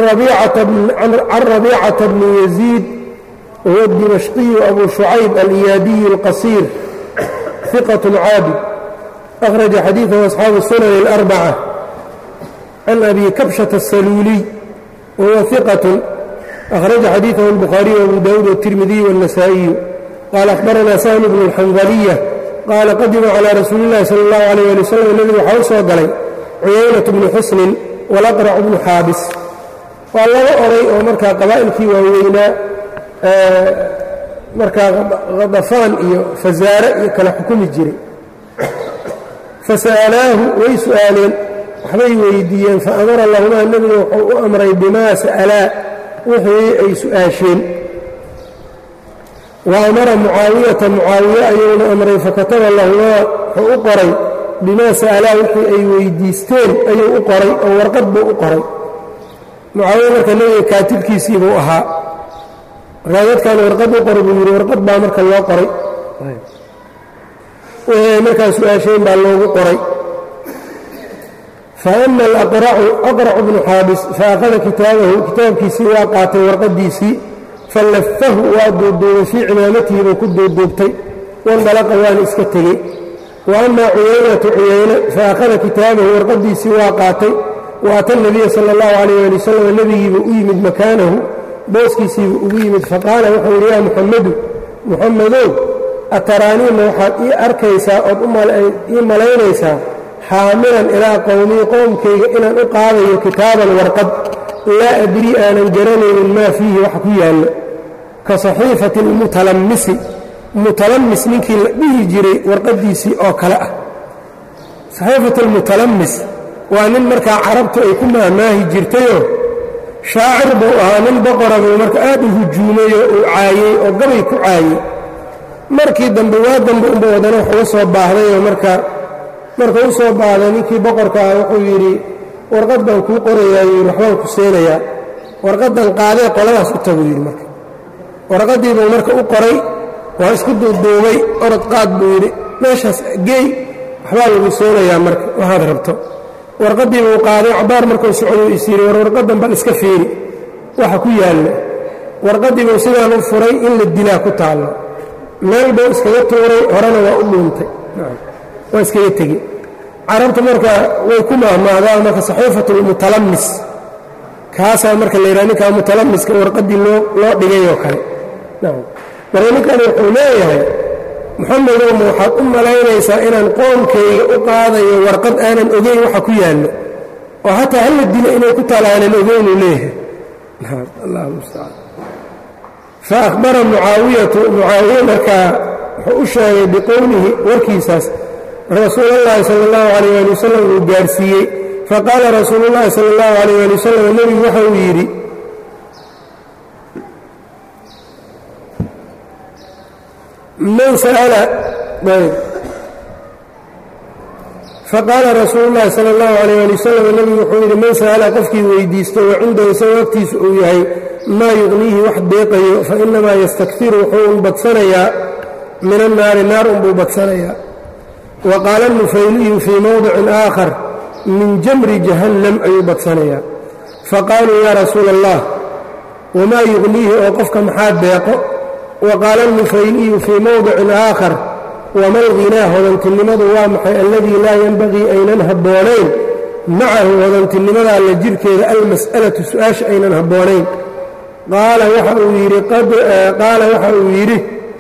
ربيعة بن يزيد وهو الدمشقي أبو شعيب الإيادي القصير ثقة عاabد أخرج xadيiثه أصحاaب السنن الأربعة عن أbي كبشة السلولي وهو ثقة أخرج xadيiثه البخhاaري وأبو داود والترمذي والنسائي قال أخبرنا سهل بن الحنظلية قال qadima عlى رasuuل اللhi صلى الله عليه لي وسلم نبgu waxaa u soo galay cuyayنة بن xusن والأqرع بن xاabس waa laba oray oo markaa qabaa'ilkii waaweynaa markaa غadفaan iyo faزaare iyo kala xukumi jiray fasألaahu way su'aaleen waxbay weydiiyeen faamara lahumaa nebiga wuxuu u amray bimaa sa'alaa wixii ay su'aasheen wa amara mucaawiyata mucaawiye ayuuna amray fakataba lahumaa wuxuu u qoray bimaa sa'alaa wixii ay weydiisteen ayuu u qoray oo warqad buu u qoray mucaawiye marka nebiga kaatibkiisii buu ahaa markaa dadkan warqad u qoray buu yidhi warqad baa marka loo qoray wixii ay markaa su'aasheen baa loogu qoray faama alaqracu aqracu bnu xaabis faakhada kitaabahu kitaabkiisii waa qaatay warqadiisii fallafahu waa duuduubay fii cimaamatihi buu ku duuduubtay wandalaqa waana iska tegey wa amaa cuyaynatu cuyayne faakhada kitaabahu warqadiisii waa qaatay wa ata nabiya sala allahu calayh ali wasalam nebigiibuu u yimid makaanahu booskiisiibuu ugu yimid faqaala wuxuu yidhi yaa muxamedu muxamedow ataraaniima waxaad ii arkaysaa ood ii malaynaysaa xaamilan ilaa qowmii qowmkayga inaan u qaadayo kitaaban warqad laa adrii aanan garanaynin maa fiihi waxa ku yaallo ka saxiifati almutalammisi mutalammis ninkii la dhihi jiray warqaddiisii oo kale ah saxiifatu almutalammis waa nin markaa carabtu ay ku maahmaahi jirtayoo shaacir buu ahaa nin boqora buu marka aad u hujuumayoo uu caayey oo gabay ku caayey markii dambe waa dambe unba wadana wax uga soo baahdayoo marka marka u soo baahday ninkii boqorka ah wuxuu yidhi warqad baan kuu qorayaa yidhi waxbaan ku seenayaa warqaddan qaadee qoladaas u tagu yidhi marka warqaddii buu marka u qoray waa isku duuduubay orod qaad buu yidhi meeshaas geey waxbaa lagu seenayaa marka waxaad rabto warqaddii buu qaaday cabaar markuu socduu is yidhi war warqaddan bal iska fiiri waxa ku yaalla warqaddii buu sidaan u furay in la dilaa ku taallo meel buu iskaga tuuray horena waa u dhuuntay waa iskaga tegey carabta marka way ku maahmaadaan marka saxiifatu lmutalamis kaasaa marka la yidhaha ninkaa mutalamiska warqaddii loo loo dhigay oo kale nacam marka ninkani wuxuu leeyahay moxamedow ma waxaad u malaynaysaa inaan qoomkayga u qaadayo warqad aanan ogeyn waxa ku yaallo oo hataa hala dilo inay ku taala aanan ogeynuu leeyahay nacam allah mustacaan fa akhbara mucaawiyatu mucaawiya markaa wuxuu u sheegay biqowlihi warkiisaas rasuul اllahi salى اllahu عalيyه ali wasalam uu gaarsiiyey faqaala rasuulu اllahi salى اllahu عalيyه ali wasalam nebigu waxa uu yidhi man sa'ala faqaala rasuulu اllahi salى اllahu عalيyه ali wasalam nebigu wuxuu yidhi man sa'ala qofkii weydiisto wa cindahu isagoo agtiisa uu yahay maa yugniihi wax deeqayo fainamaa yastakfiru wuxuu un badsanayaa min annaari naar unbuu badsanayaa waqaala الnufayliyu fii mowdicin aakhar min jamri jahannam ayuu badsanayaa faqaaluu yaa rasuula allah wamaa yugniihi oo qofka maxaa deeqo waqaala الnufayliyu fii mowdicin aakhar wama alghinaa hodantinimadu waa maxay alladii laa yenbagii aynan habboonayn macahu hodantinimada la jirhkeeda almas'alatu su-aasha aynan habboonayn qaala waxa uu yidhi qaala waxa uu yidhi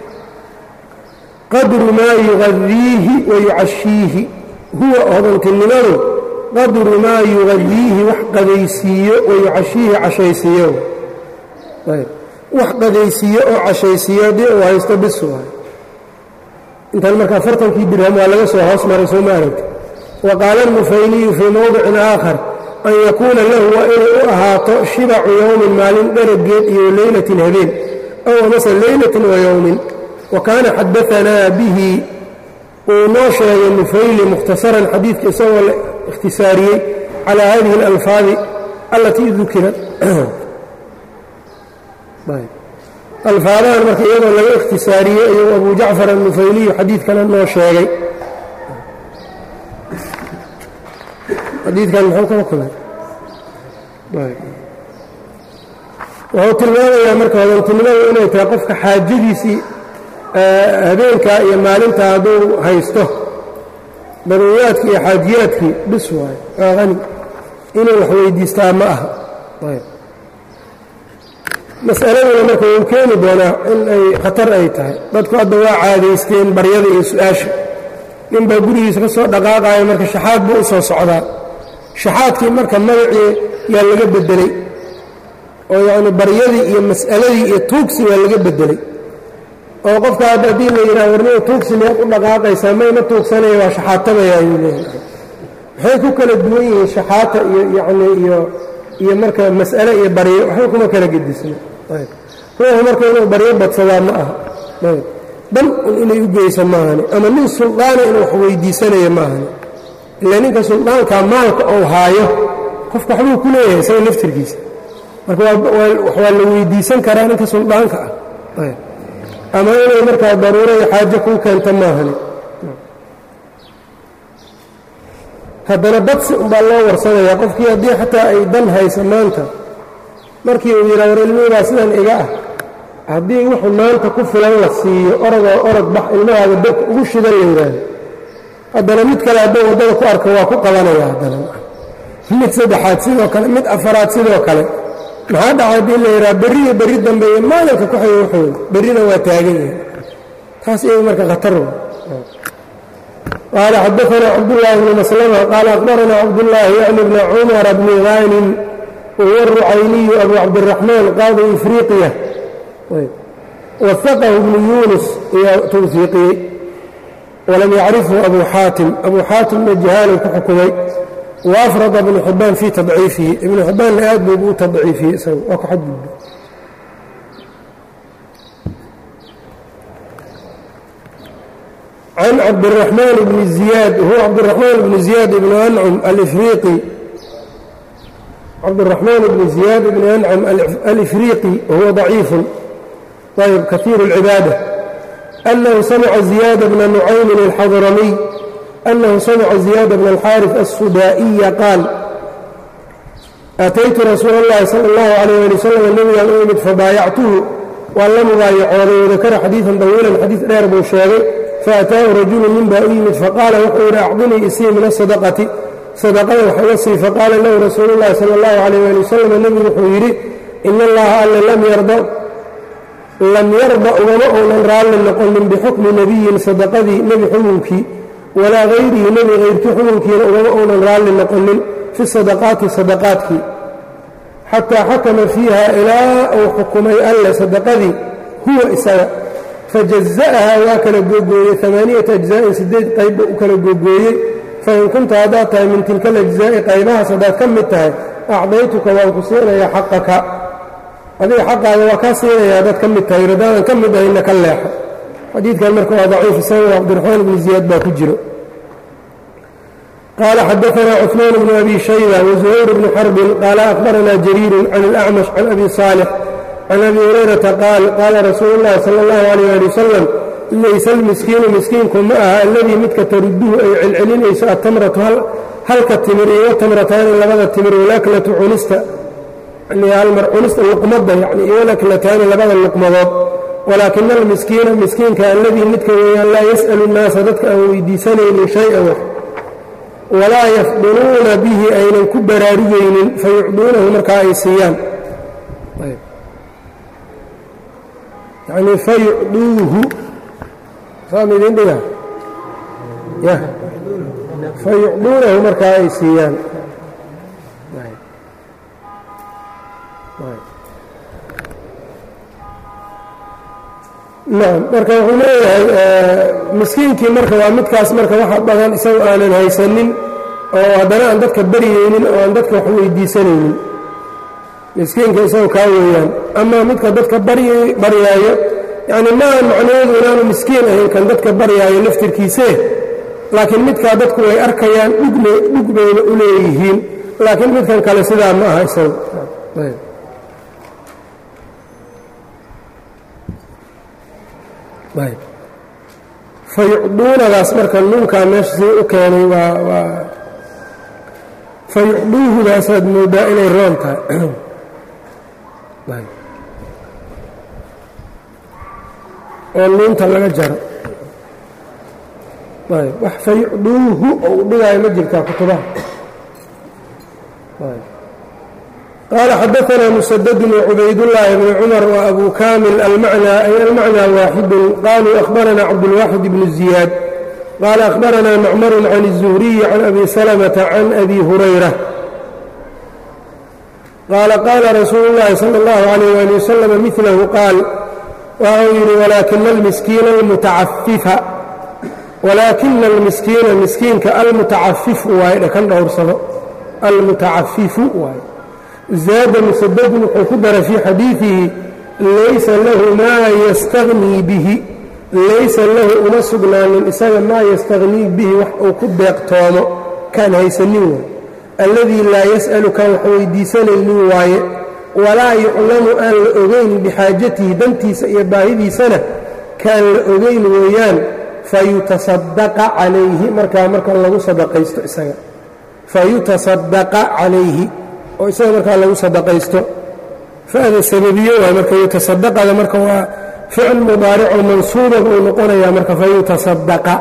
qadru maa yugadiihi wa yucashiihi huwa hodantinimadu qadru maa yugadiihi wax qadaysiiyo wa yucashiihi cashaysiiyo wax qadaysiiyo oo cashaysiiyo haddii uu haysto bis waay intaan marka afartankii dirham waa laga soo hoos maray soo ma aragti wa qaala الnufayliyu fii mowdicin aakhar an yakuuna lahu waa inay u ahaato shibacu yowmin maalin dharageed iyo leylatin habeen ow amase leylatin wa yowmin wa kaana xadaanaa bihi uu noo sheegay nufayli mukhtasaran xadiidka isagoo la ikhtisaariyey calaa hadihi اlalfaadi allatii dukirat alfaadahan marka iyadoo laga ikhtisaariyey ayuu abu jacfar annufayliyu xadiidkana noo sheegay xadiidkan muxuu kala kulay wuxuu tilmaamayaa marka hodantinimadu inay tahay qofka xaajadiisii habeenkaa iyo maalintaa hadduu haysto daruuriyaadkii iyo xaajiyaadkii bis waayo waa qani inuu wax weydiistaa ma aha mas'aladuna marka wuu keeni doonaa in ay khatar ay tahay dadku hadda waa caadaysteen baryada iyo su-aasha ninbaa gurigiisa ka soo dhaqaaqayo marka shaxaad buu u soo socdaa shaxaadkii marka magacii yaa laga beddelay oo yacni baryadii iyo mas'aladii iyo tuugsi waa laga beddelay oo qofka hadda haddii la yidhaha warniga tuugsi miyaad u dhaqaaqaysaa mayma tuugsanaya waa shaxaatabaya ayuu leeyahay waxay ku kala duwan yihiin shaxaata iyo yacni iyo iyo marka mas'ale iyo baryo waxba kuma kala gedisna ruuxu marka inuu baryo badsadaa ma aha dan un inay u geysa maahani ama nin suldaana inuu wax weydiisanayo maahani ilaa ninka suldaankaa maalka ou haayo qofka waxbuu ku leeyahay isaga laftirkiisa marka waa la weydiisan karaa ninka suldaanka ah ama inay markaa daruuro iyo xaajo kuu keento maahani haddana badsi unbaa loo warsanayaa qofkii haddii xataa ay dan haysa maanta markii uu yidhaha war ilmihibaa sidan iga ah haddii wuxuu maanta ku filan la siiyo orodoo orod bax ilmahaaga dabka ugu shidan la yidhaahdo haddana mid kale hadduu waddada ku arko waa ku qabanaya haddana mid saddexaad sidoo kale mid afaraad sidoo kale maxaa dhaca haddii la yidhaha berri iyo berri dambe iyo maalinka ku xig wuxuu berrina waa taagan yahay taas iyaga marka khatar wa قال xdثna cبدالله بن مسلمة قال أخبرنا cبدالله يعني بن cمر بن غانم وهو الرعyني أبو عبدالرحمن qاضي إفريقية وثقه بن يونس توثيقي ولم يعرفه أبو xاaتم أبو xاaتمna جهاalu ku xukumay وأفرض بن حبان في تضعيiفihi iبن حباanna aad buu u تضciifiyey isagu waa ku xadgudbay عن عبد الرحمن بن زياد هو عبد الرحمن بن زياد بن أنعم الإفريقي عبد الرحمن بن زياد بن أنعم الإفريقي وهو ضعيف طيب كثير العبادة أنه سمع زياد بن نعيم الحضرمي أنه سمع زياد بن الحارث السدائي قال أتيت رسول الله صلى الله عليه وسلم النبي الأمد فبايعته وأن لم يبايعه وذكر حديثا طويلا حديث غير بوشاغي faataahu rajulu nin baa u yimid faqaala wuxuu yidhi acdinii isii min asadaqati sadaqada wax iga sii faqaala lahu rasuulu llahi sala allahu calayh waali wasalam nebigu wuxuu yidhi ina allaha alle lam yarda lam yarda ugama uunan raalli noqonin bixukmi nebiyin sadaqadii nebi xukunkii walaa hayrihi nebi hayrkii xukunkiina ugama uunan raalli noqonin fi sadaqaati sadaqaadkii xataa xakama fiiha ilaa uu xukumay alle sadaqadii huwa isaga fajaza'ahaa waa kala googooyey amaaniyata ajzaa'in siddeed qayba u kala googooyey fain kunta haddaad tahay min tilka alajzaa'i qaybahaas haddaad ka mid tahay acdaytuka waan ku siinayaa xaqaka adiga xaqaaga waa kaa siinaya haddaad ka mid tahay haddaadan ka mid ahayna ka leexo xadiidkan marka waa daciif isaga cabdiraxmaan bni ziyaad baa ku jiro qaala xadaanaa cuثmaan bnu abi shayba wazuhayr bnu xarbin qaala akhbaranaa jariirun can alacmash can abi saalix can abi hurayrata qaal qaala rasuulu llahi sala allahu alayh ali wasalam laysa almiskiinu miskiinku ma aha alladii midka taruduhu ay celcelinayso atamratu halka timir iyo tamrataani labada timir walaklatu cunista halmar cunista luqmadda yani iyo laklataani labada luqmadood walaakina almiskiina miskiinka alladii midka weeyaan laa yas'alu nnaasa dadka aan weydiisanaynin shay-an wax walaa yafdunuuna bihi aynan ku baraarugaynin fayucduunahu markaa ay siiyaan yani fayucduuhu saam idin dhiga ya fayucduunahu markaa ay siiyaan nacam marka wuxuu leeyahay miskiinkii marka waa midkaas marka waxa badan isagoo aanan haysanin oo haddana aan dadka baryaynin oo aan dadka wax weydiisanaynin miskiinka isagoo kaa weeyaan ama midka dadka baryaayo yacni maaha macnaheedu inaanu miskiin ahayn kan dadka baryaayo laftirkiisee laakiin midkaa dadku way arkayaan dhugna dhug bayna u leeyihiin laakiin midkan kale sidaa ma aha isagu fayucduunadaas marka nuunkaa meesha sii u keenay waa waa fayucduuhudaasaad moodaa inay roon tahay oo nuunta laga jaro wax fayucduuhu oo u dhigaayo ma jirtaa kutubaha قال xdثna مسدد وعubaydاللahi بن cمر وأbو كامل أي المعنى واحد قالوا أخبرنا عبدالواحد بن زياد قال أخبرنا معمر عن الزهري عن أبي سلمة عن أبي هريرة قال قال رsuuل اللhi صلى الله عليه وaلي وسلم مثله قاaل waxau yidhi وlaakiنa المiskiina الmتacafifa وalaakina الmiskiina miskiinka almutacafifu waaye dhakan dhowrsado almutacafifu waaye zaada musadadun wuxuu ku daray fii xadiidihi laysa lahu maa yastagnii bihi laysa lahu uma sugnaanin isaga maa yastagnii bihi wax uu ku deeqtoomo kaan haysanin waay alladii laa yas'alu kaan wax weydiisanaynin waaye walaa yuclamu aan la ogayn bixaajatihi dantiisa iyo baahidiisana kaan la ogayn weeyaan fayutasadaqa calayhi markaa marka lagu sadaqaysto isaga fayutasadaqa calayhi oo isaga markaa lagu sadaqaysto fa'da sababiye waay marka yutasadaqada marka waa ficil mudaaricoo mansuuba buu noqonayaa marka fayutasadaqa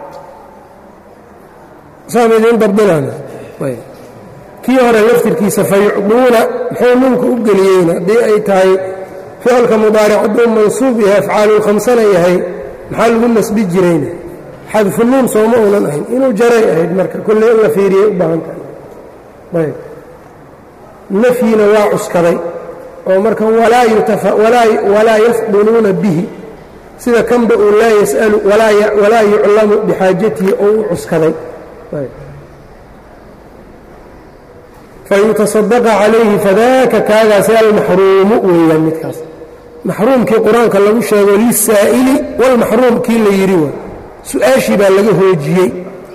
saam idiin dabdinana kii hore laftirkiisa fayucduuna muxuu nuunka u geliyeyna haddii ay tahay ficilka mudaaric hadduu mansuub yahay afcaalulkhamsana yahay maxaa lagu nasbi jirayna xadfu nuun sooma uunan ahayn inuu jaray ahayd marka kolle in la fiiriyay u baahan tahay nafyina waa cuskaday oo marka walaa yafdunuuna bihi sida kanba uu laa yas'alu walaa yuclamu bixaajatihi oo u cuskaday fayutasadaqa calayhi fadaaka kaagaasi almaxruumu weeyaan midkaas maxruumkii qur-aanka lagu sheego lisaa'ili walmaxruum kii la yidhi wa su-aashii baa laga hoojiyey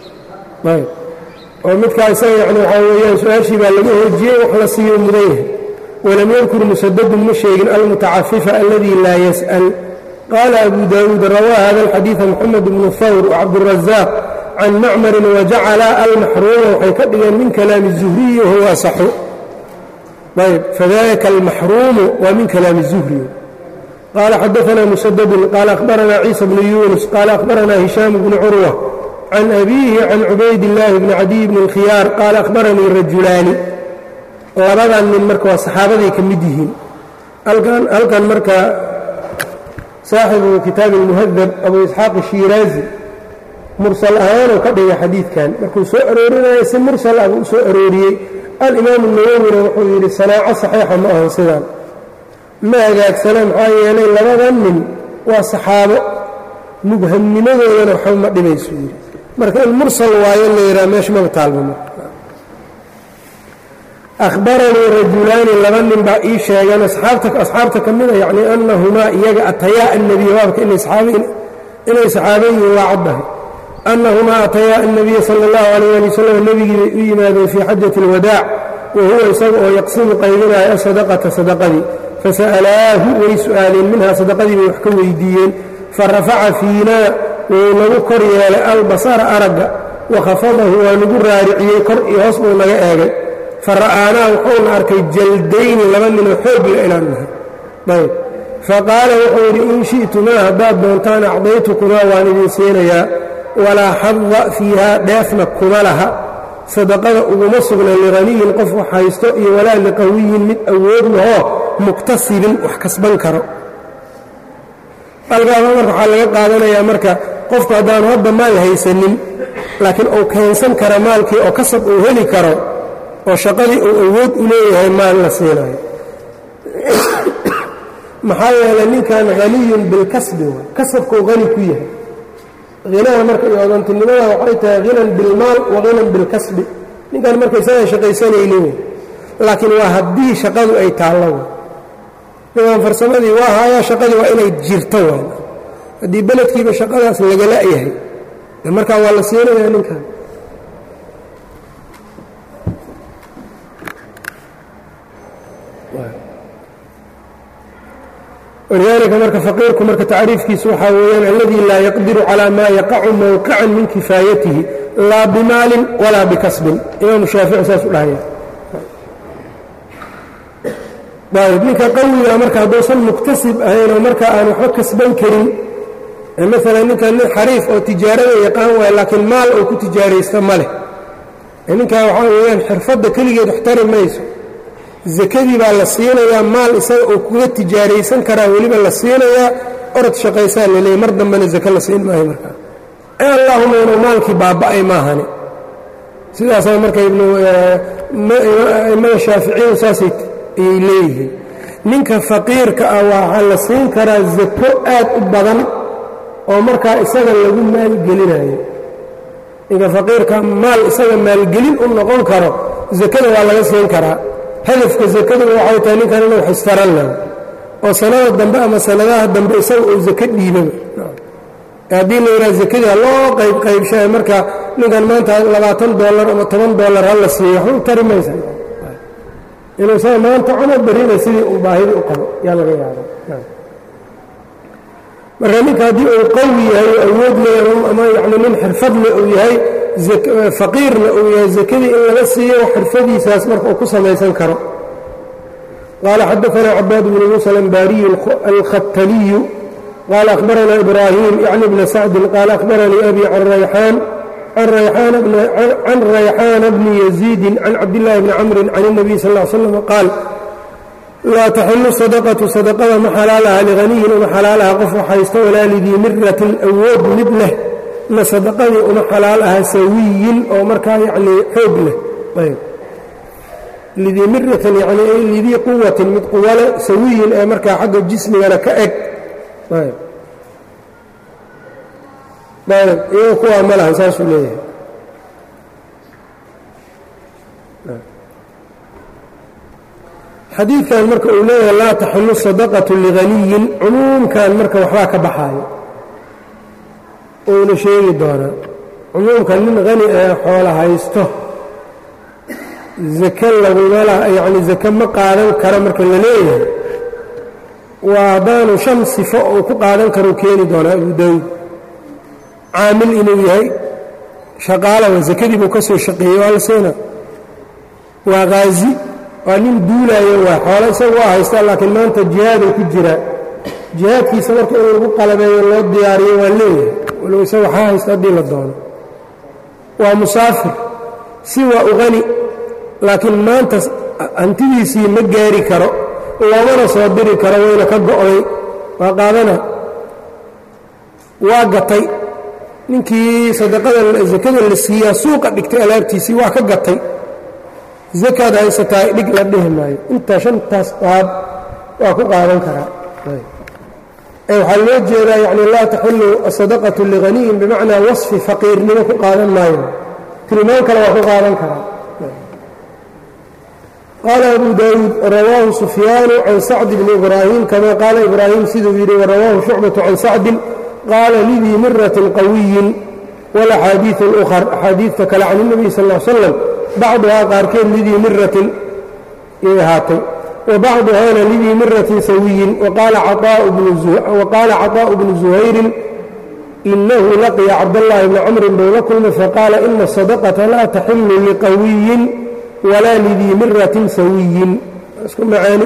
oo midkaa isaga yani waxaa weeyaan su-aashii baa laga hoojiyey wax la siiyo mudan yahay walam yadkur musadadun ma sheegin almutacafifa alladii laa yas'al qaala abu daawuud rawaa hada alxadiida moxamed bnu hawr wacabdurazaaq can macmarin wajacala almaxruuma waxay ka dhigeen min kalaami zuhriyi wahuwa asaxu ayb fadalika almaxruumu waa min kalaami zuhri qaala xadaanaa musadadun qaala akhbaranaa ciisa bnu yuunus qaala akhbaranaa hishaam bnu curwa can abiihi can cubaydillaahi bni cadiy bni اlkhiyaar qaala akhbaranii rajulaani labadan nin marka waa saxaabaday ka mid yihiin halkan marka saaxibu kitaabi اlmuhadab abu isxaaq الshiraazi mursal ahaanuu ka dhigay xadiidkan markuu soo aroorinaya si mursal ah buu u soo arooriyey alimaamu nawowina wuxuu yidhi sanaaco saxiixa ma ahan sidaan ma hagaagsana maxaa yeelay labadan nin waa saxaabo mubhamnimadoodana waxba ma dhibaysu yidhi marka in mursal waayo la yidhaha meesha maba taalba marka ahbaranii rajulaani laba nin baa ii sheegeen asxaabta ka mida yacni annahumaa iyaga atayaa annabiya waabka inay saxaaba yihiin waa caddahay annahumaa atayaa annabiya sala allahu calayh ali wasalam nebigii bay u yimaadeen fii xajati alwadaac wa huwa isaga oo yaqsimu qaybinaya asadaqata sadaqadii fasa'alaahu way su'aaleen minhaa sadaqadii bay wax ka weydiiyeen farafaca fiinaa wuu nagu kor yeelay albasara aragga wakhafadahu waa nagu raariciyey kor iyo hoos buu naga eegay fara'aanaa wuxuuna arkay jaldayni laba ninoo xoog la inaan nahay ayb faqaala wuxuu yidhi in shi'tumaa haddaad doontaan acdaytukumaa waan idin siinayaa walaa xada fiihaa dheefna kuma laha sadaqada uguma sugna liqaniyin qof wax haysto iyo walaa liqawiyin mid awood lahoo muktasibin wax kasban karo halkaaba marka waxaa laga qaadanayaa marka qofku haddaanu hadda maal haysanin laakiin uu keensan kara maalkii oo kasab uu heli karo oo shaqadii uu awood u leeyahay maal la siinayo maxaa yeelay ninkan haniyun bilkasbi waay kasabkuu hani ku yahay hinaha marka iyo odantinimada waxay tahay hinan bilmaal wa hinan bilkasbi ninkan marka isagaa shaqaysanayni wey laakiin waa haddii shaqadu ay taallo way ninkan farsamadii waa haayaa shaqadii waa inay jirto waay haddii beledkiiba shaqadaas lagala yahay markaa waa la siinayaa ninkan walidaalika marka faqiirku marka tacriifkiisu waxaa weeyaan alladii laa yaqdiru calaa maa yaqacu mowqican min kifaayatihi laa bimaalin walaa bikasbin imaamu shaafici saas u dhahaya ayb ninka qawiga marka hadduusan muktasib ahayn oo marka aan waxba kasban karin maalan ninka nin xariif oo tijaarada yaqaan waaya laakiin maal oo ku tijaaraysta ma leh ninkaa waxaa weeyaan xirfadda keligeed waxtari mayso zakadii baa la siinayaa maal isaga uu kuga tijaaraysan karaa weliba la siinayaa orod shaqaysaa laleeyay mar dambena zake la siin maayo markaa allaahuma inuu maalkii baaba'ay maahani sidaasaa marka a'immada shaaficiyadu saasay ayay leeyihiin ninka faqiirka ah waxaa la siin karaa zako aad u badan oo markaa isaga lagu maalgelinayo ninka faqiirka maal isaga maalgelin u noqon karo zakada waa laga siin karaa hadafka zakaduna waxay tahay ninkan inuu xistaran laho oo sanada dambe ama sanadaha dambe isaga uu zako dhiibaba haddii la yidhaha zakadii loo qayb qaybshahay marka ninkan maanta labaatan dollar ama toban dollar ha la siiyo waxba u tari maysa inuu isaga maanta cuno berina sidii uu baahidii u qabo yaa laga yaaba marka ninka haddii uu qawi yahay oo awood leeyahay ama yacni nin xirfadle uu yahay faqiirna uu yahay zakadii in laga siiyo xirfadiisaas marka uu ku samaysan karo qaala xadaanaa cabaad bnu muusa alambaariyu alkhataliyu qaala akhbaranaa ibraahim yacni bna sacdin qaala akhbaranii abi can rayxaana bni yaziidin can cabdillaahi bni camrin can الnabiy sal ا ly slam qaal laa taxilu sadaqatu sadaqada ma xalaalaha lighaniyin uma xalaalaha qof waxhaysto walaa lidii miratin awood mid leh na sadaqadii uma xalaal aha sawiyin oo markaa yacnii xoog leh ayb lidii miratin yani ay lidii quwatin mid quwale sawiyin ee markaa xagga jismigana ka eg ayb ayb iyagoo kuwaa ma lahan saasuu leeyahay xadiidkan marka uu leeyahay laa taxilu sadaqatu lighaniyin cumuumkan marka waxbaa ka baxaayo uuna sheegi doonaa cumuumka nin hani ee xoola haysto zake laguma laha yacni zake ma qaadan karo marka la leeyahay waa haddaanu shan sifo uu ku qaadan karou keeni doonaa abu daawuud caamil inuu yahay shaqaala waa zakadii buu ka soo shaqeeyey waa la siina waa haazi waa nin duulaayo waa xoolo isaga waa haystaa laakiin maanta jihaaduu ku jiraa jihaadkiisa marka in lagu qalabeeyo loo diyaariyo waa leeyahay walow isaga waxaa haysta haddii la doono waa musaafir si waa u qani laakiin maanta hantidiisii ma gaari karo loomana soo diri karo wayna ka go'day waa qaadana waa gatay ninkii sadaqada zakada la siiyaa suuqa dhigtay alaabtiisii waa ka gatay zakaad haysataa dhig la dhihi maayo inta shantaas qaab waa ku qaadan karaa waxaa loo jeedaa yani laa taxilu asadaqatu lighaniyin bimacnaa wasfi faqiirnimo ku qaadan maayo tilmaan kale waa ku qaadan karaa qaala abu daawuud rawaahu sufyaanu can sacdi bni ibraahim kama qaala ibraahim siduu yidhi warawaahu shucbatu can sacdin qaala lidii miratin qawiyin walaxaadiiu اlأkhar axaadiidta kale can الnabiy sal ا l slam bacduhaa qaarkeed lidii miratin yay ahaatay wa bacduhaana lidii miratin sawiyin waqaala caطaaءu bnu zuhayrin inahu laqiya cabdاllahi bni camrin buu la kulmay faqaala ina الsadaqata laa taxilu liqawiyin walaa lidii miratin sawiyin isku macaani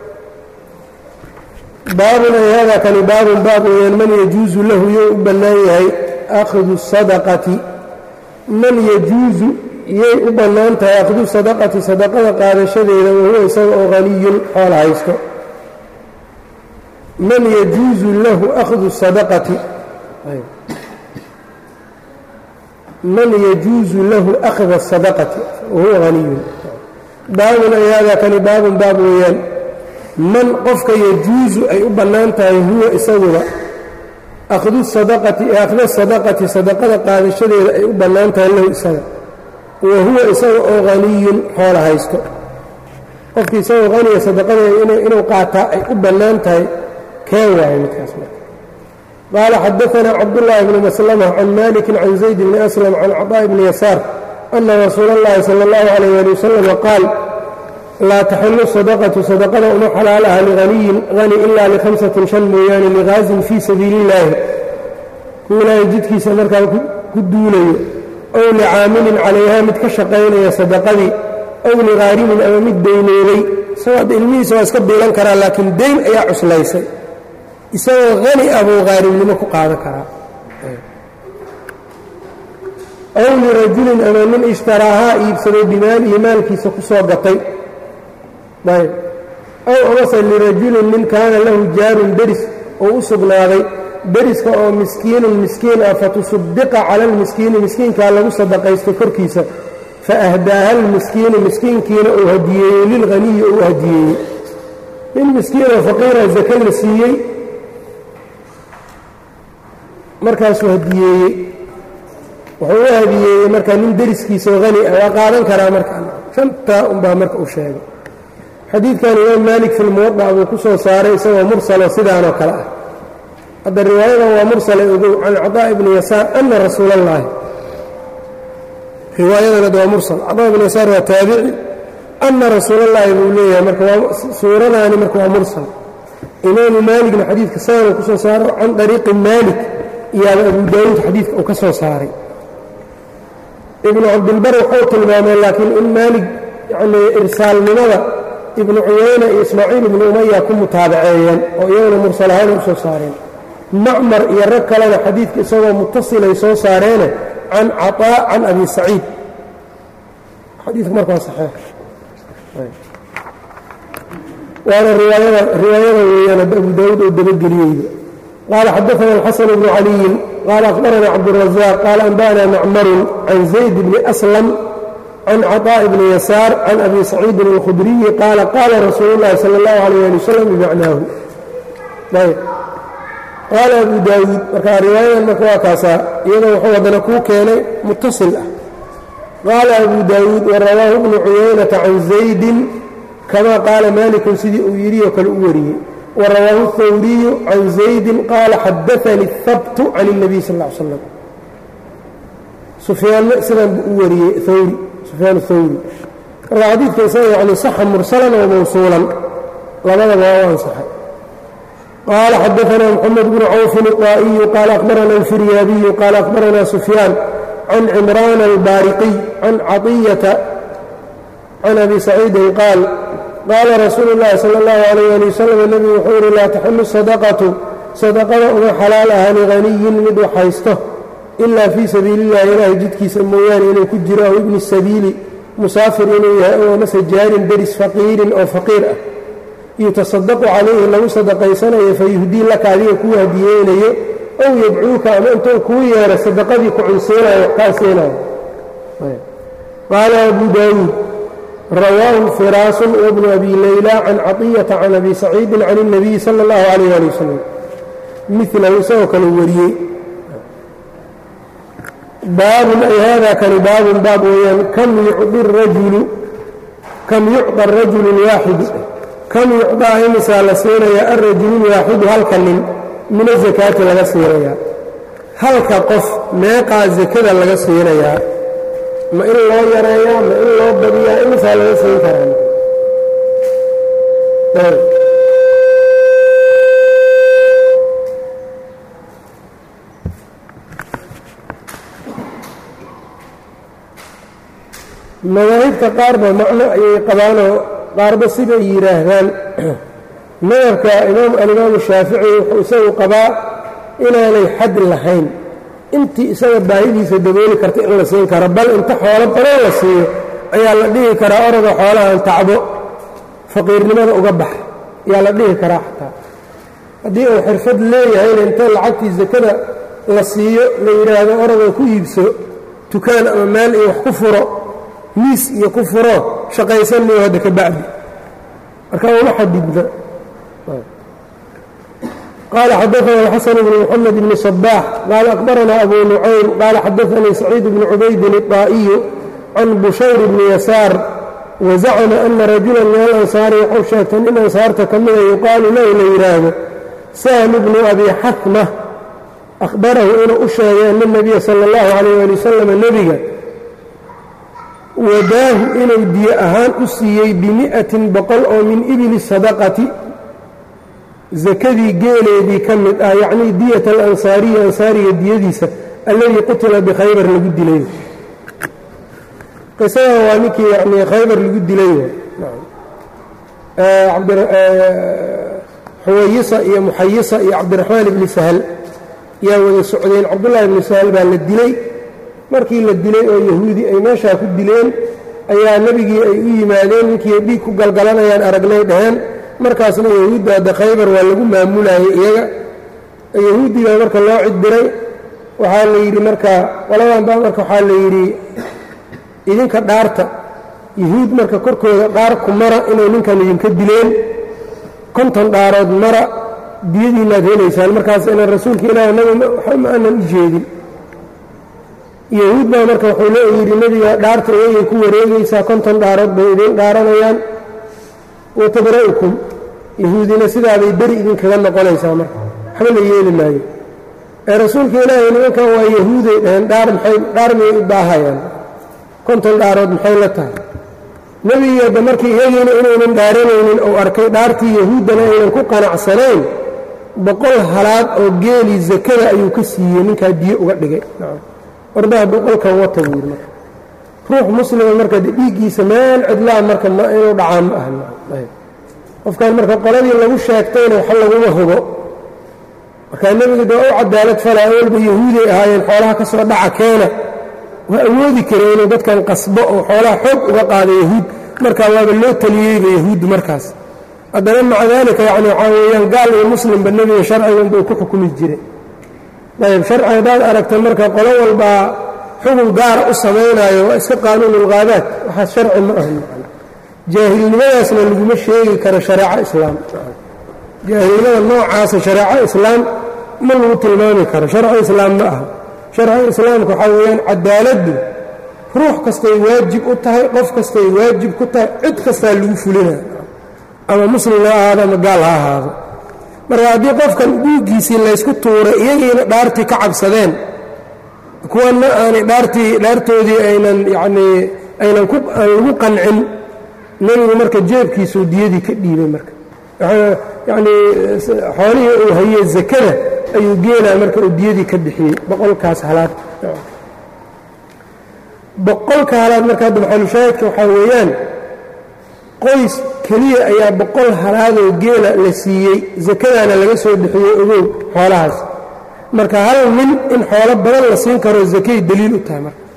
baabun ay hada kani baabun baab weyaan man yajuusu lahu yay u bannaan yahay akhdu sadaqati man yajuusu yay u bannaan tahay akhdu sadaqati sadaqada qaadashadeeda wahuwa isaga oo haniyun xool haysto man yajuusu lahu akhdu sadaqati man yajuusu lahu akhda sadaqati wahuwa haniyun baabun ay hada kani baabun baab weeyaan man qofka yajuusu ay u bannaan tahay huwa isaguba akhdu sadaqati akhda sadaqati sadaqada qaadashadeeda ay u bannaan tahay lahu isaga wa huwa isaga oo haniyun xoola haysto qofkii isagoo haniya sadaqadeeda inuu qaataa ay u bannaan tahay kee waayo midkaas marka qaala xadaanaa cabdullaahi bni maslama can malikin can zayd bni aslam can caطaaءi bni yasaar ana rasuula اllahi sala اllahu calayh ali wasalama qaal laa taxilu sadaqatu sadaqada uma xalaalaha lighaniyin hani ilaa likhamsatin shan mooyaane ligaazin fii sabiili illaahi ku ilaahay jidkiisa markaa ku duulayo ow licaamilin calayhaa mid ka shaqaynaya sadaqadii ow lighaarimin ama mid daynoobay isagoo adda ilmihiisa waa iska biilan karaa laakiin dayn ayaa cuslaysay isagoo hani ah buu haarimnimo ku qaadan karaa ow lirajulin ama nin ishtaraahaa iibsaday bimaalihi maalkiisa ku soo gatay ayb ow amase lirajulin nin kaana lahu jaarun deris oo u sugnaaday deriska oo miskiinun miskiin ah fatusaddiqa cala almiskiini miskiinkaa lagu sadaqaysto korkiisa faahdaaha almiskiinu miskiinkiina uu hadiyeeyey lilghaniyi uu hadiyeeyey nin miskiinoo faqiira zaka la siiyey markaasuu hadiyeeyey wuxuu u hadiyeeyey markaa nin deriskiisaoo hani ah waa qaadan karaa markaa shantaa unbaa marka u sheegay xadiidkan imaam maalik fi lmuwadac buu ku soo saaray isagoo mursalo sidaanoo kale ah hadda riwaayadan waa mursale ogow can caطaaءi bni yasaar ana rasuula اllahi riwaayadanad waa mursal caطaa bni yasaar waa taabici ana rasuula اllahi buu leeyahay marka suuradaani marka waa mursal imaamu maaligna xadiidka saanuu ku soo saaro can طariiqi maalik iyaaba abu daawuud xadiidka uu ka soo saaray ibnu cabdilbar wuxuu tilmaamay laakiin in maalig yani irsaalnimada ibnu cuyayna iyo ismaaciil ibnu umaya ku mutaabaceeyeen oo iyaguna mursal ahaan u soo saareen macmar iyo rag kalena xadiidka isagoo mutasilay soo saareene can caطaa can abi saciid xadiidka marka waa saxiix waana riwaayada riwaayada weeyaan abu daawuud oo dabageliyeyda qaala xadaana alxasan bnu caliyin qaala akhbarana cabdالrazaaq qaala anba'ana macmarun can zayd bni aslam can caطaaءi bni yasaar can abi saciidin اlkhudriyi qaala qaala rasuulu اllahi salى اllahu عalيyه ali wasalam bimacnaahu ayb qaala abu daawuud markaa riwaayadan marka waa kaasaa iyadoo wuxuu haddana kuu keenay mutasil ah qaala abu daawuud warawaahu bnu cuyaynata can zaydin kamaa qaala maalikun sidii uu yidhi oo kale u wariyey warawaahu اhawriyu can zaydin qaala xadaanii اhabtu can الnabiy sal ا ly slam sufyaanna sidan buu u wariyey hawri sufyaan اhawri marka xadiidka isaga yani saxa mursalan oo mawsuulan labadaba waa u ansaxay qaala xadaana mxamed bnu cawfin الطaa'iyu qaala akhbarana اlfiryaabiyu qaala akhbarana sufyaan can cimraan albaariqiy can caطiyata can abi saciidin qaal qaala rasuulu llaahi sala allahu calayh ali wasalam nebigu wuxuu yidhi laa taxilu sadaqatu sadaqada uma xalaal aha liqaniyin mid waxhaysto ilaa fii sabiili illahi ilaahay jidkiisa mooyaane inuu ku jiro aw ibni sabiili musaafir inuu yahay oo mase jaarin deris faqiirin oo faqiir ah yutasadaqu calayhi lagu sadaqaysanayo fayuhdii laka adiga kuu hadiyeynayo ow yadcuuka ama intuu kuu yeero sadaqadii ku cunsiinayo kaa siinayo qaala abu daawuud rawaahu firaasun wabnu abi layla can caطiyata can abi saciidin can الnabiyi salى اllahu alayh ali wasalam milahu isagoo kale wariyey baabun ay hada kani baabun baab weeyaan kam yucطi rajulu kam yucطa arajulu lwaaxidu kam yucطaa imisaa la siinayaa alrajulu lwaaxidu halka nin min azakaati laga siinayaa halka qof meeqaa sakada laga siinayaa ma in loo yareeyaa ma in loo badiyaa imisaa laga siin karaa madaahibta qaarba macno ayay qabaanoo qaarba siday yidhaahdaan madhabka imaam alimaamu shaafici wuxuu isagu qabaa inaanay xad lahayn intii isaga baahidiisa dabooli karta in la siin karo bal inta xoolo badan la siiyo ayaa la dhihi karaa orada xoolahan tacbo faqiirnimada uga bax ayaa la dhihi karaa xataa haddii uu xirfad leeyahayna inta lacagtii sakada la siiyo la yidhaahdo orada ku iibso tukaan ama meel iyo wax ku furo miis iyo ku furo shaqaysan mayo hadda ka bacdi marka uma xadidna qaala xadaثana الxasan bn mxamed bn صbax qaala akbarana abu nucaym qaala xadaثanii saciid bn cubaydin الطaa'iyu can bushayr bni yasaar wazacma ana rajula min alansaari waxuu sheegtay nin ansaarta ka mida yuqaalu lahu la yidhaahdo sahl bnu abi xatma ahbarahu inuu u sheegay ana الnabiya salى اllahu عalayh ali wasalam nebiga wadaahu inuu diye ahaan u siiyey bimi'atin boqol oo min ibili sadaqati sakadii geeleedii ka mid ah yacnii diyata alansaariyi ansaariga diyadiisa alladii qutila bikhaybar lagu dilay qisada waa ninkii yanii khaybar lagu dilay xuwayisa iyo muxayisa iyo cabdiraxmaan ibni sahal yaa wada socdeen cabdullaahi ibni sahal baa la dilay markii la dilay oo yahuudi ay meeshaa ku dileen ayaa nebigii ay u yimaadeen ninkii dhiig ku galgalanayaan aragnay dhaheen markaasna yahuudda hadda khaybar waa lagu maamulayay iyaga yahuuddii baa marka loo ciddiray waxaa la yidhi marka qoladan baa marka waxaa la yidhi idinka dhaarta yahuud marka korkooda dhaar ku mara inay ninkan idinka dileen konton dhaarood mara diyadiinaad helaysaan markaas inaan rasuulka ilaahi nabi ma aanan u jeedin yahuud baa marka wuxuu le yidhi nebiga dhaarta iyagay ku wareegaysaa konton dhaarood bay idiin dhaaranayaan watabra'ukum yahuudina sidaabay beri idinkaga noqonaysaa marka waxba la yeeli maayo ee rasuulka ilaahay nimankan waa yahuuday dhaheen dhaar maxay dhaar miyay u baahayaan konton dhaarood maxay la tahay nebigii hadda markii iyagiina inaynan dhaaranaynin ou arkay dhaartii yahuuddana aynan ku qanacsanayn boqol halaad oo geelii sakada ayuu ka siiyey ninkaa diye uga dhigay ordaha boqolkan wata buu yidhi marka ruux muslima marka dhiiggiisa meel cidlaa marka ma inuu dhacaan ma ahna qofkan marka qoladii lagu sheegtayna waxa laguma hubo markaa nebiga dee u cadaalad falaa walba yahuuday ahaayeen xoolaha ka soo dhaca keena waa awoodi kara inuu dadkan qasbo oo xoolaha xoog uga qaada yahuud markaa waaba loo taliyeyba yahuuddu markaas haddana maca daalika yacni waxaa weeyaan gaal iyo muslimba nebiga sharcigan buu ku xukumi jiray ayb sharci haddaad aragta marka qolo walbaa xukun gaara u samaynaayo waa iska qaanuunulqaabaad waxaas sharci ma ahan jaahilnimadaasna laguma sheegi karo shareeco islaam jaahilnimada noocaasa shareeco islaam ma lagu tilmaami karo sharci islaam ma aha sharciga islaamka waxaa weeyaan cadaaladdu ruux kastay waajib u tahay qof kastay waajib ku tahay cid kastaa lagu fulinayo ama muslim ha ahaado ama gaal ha ahaado marka haddii qofkan dhiiggiisii laysku tuuray iyagiina dhaartii ka cabsadeen kuwanna aanay dhaartii dhaartoodii aynan yacnii aynan ku aan lagu qancin nebigu marka jeebkiisuu diyadii ka dhiibay marka yacnii xoolihii uu hayey sakada ayuu geenaa marka uu diyadii ka bixiyey boqolkaas halaad boqolka halaad marka hadda maxalushaahidka waxaa weeyaan qoys keliya ayaa boqol halaadoo geela la siiyey sakadaana laga soo bixiyey ogow xoolahaas marka hal nin in xoolo badan la siin karo sakay daliil u tahay marka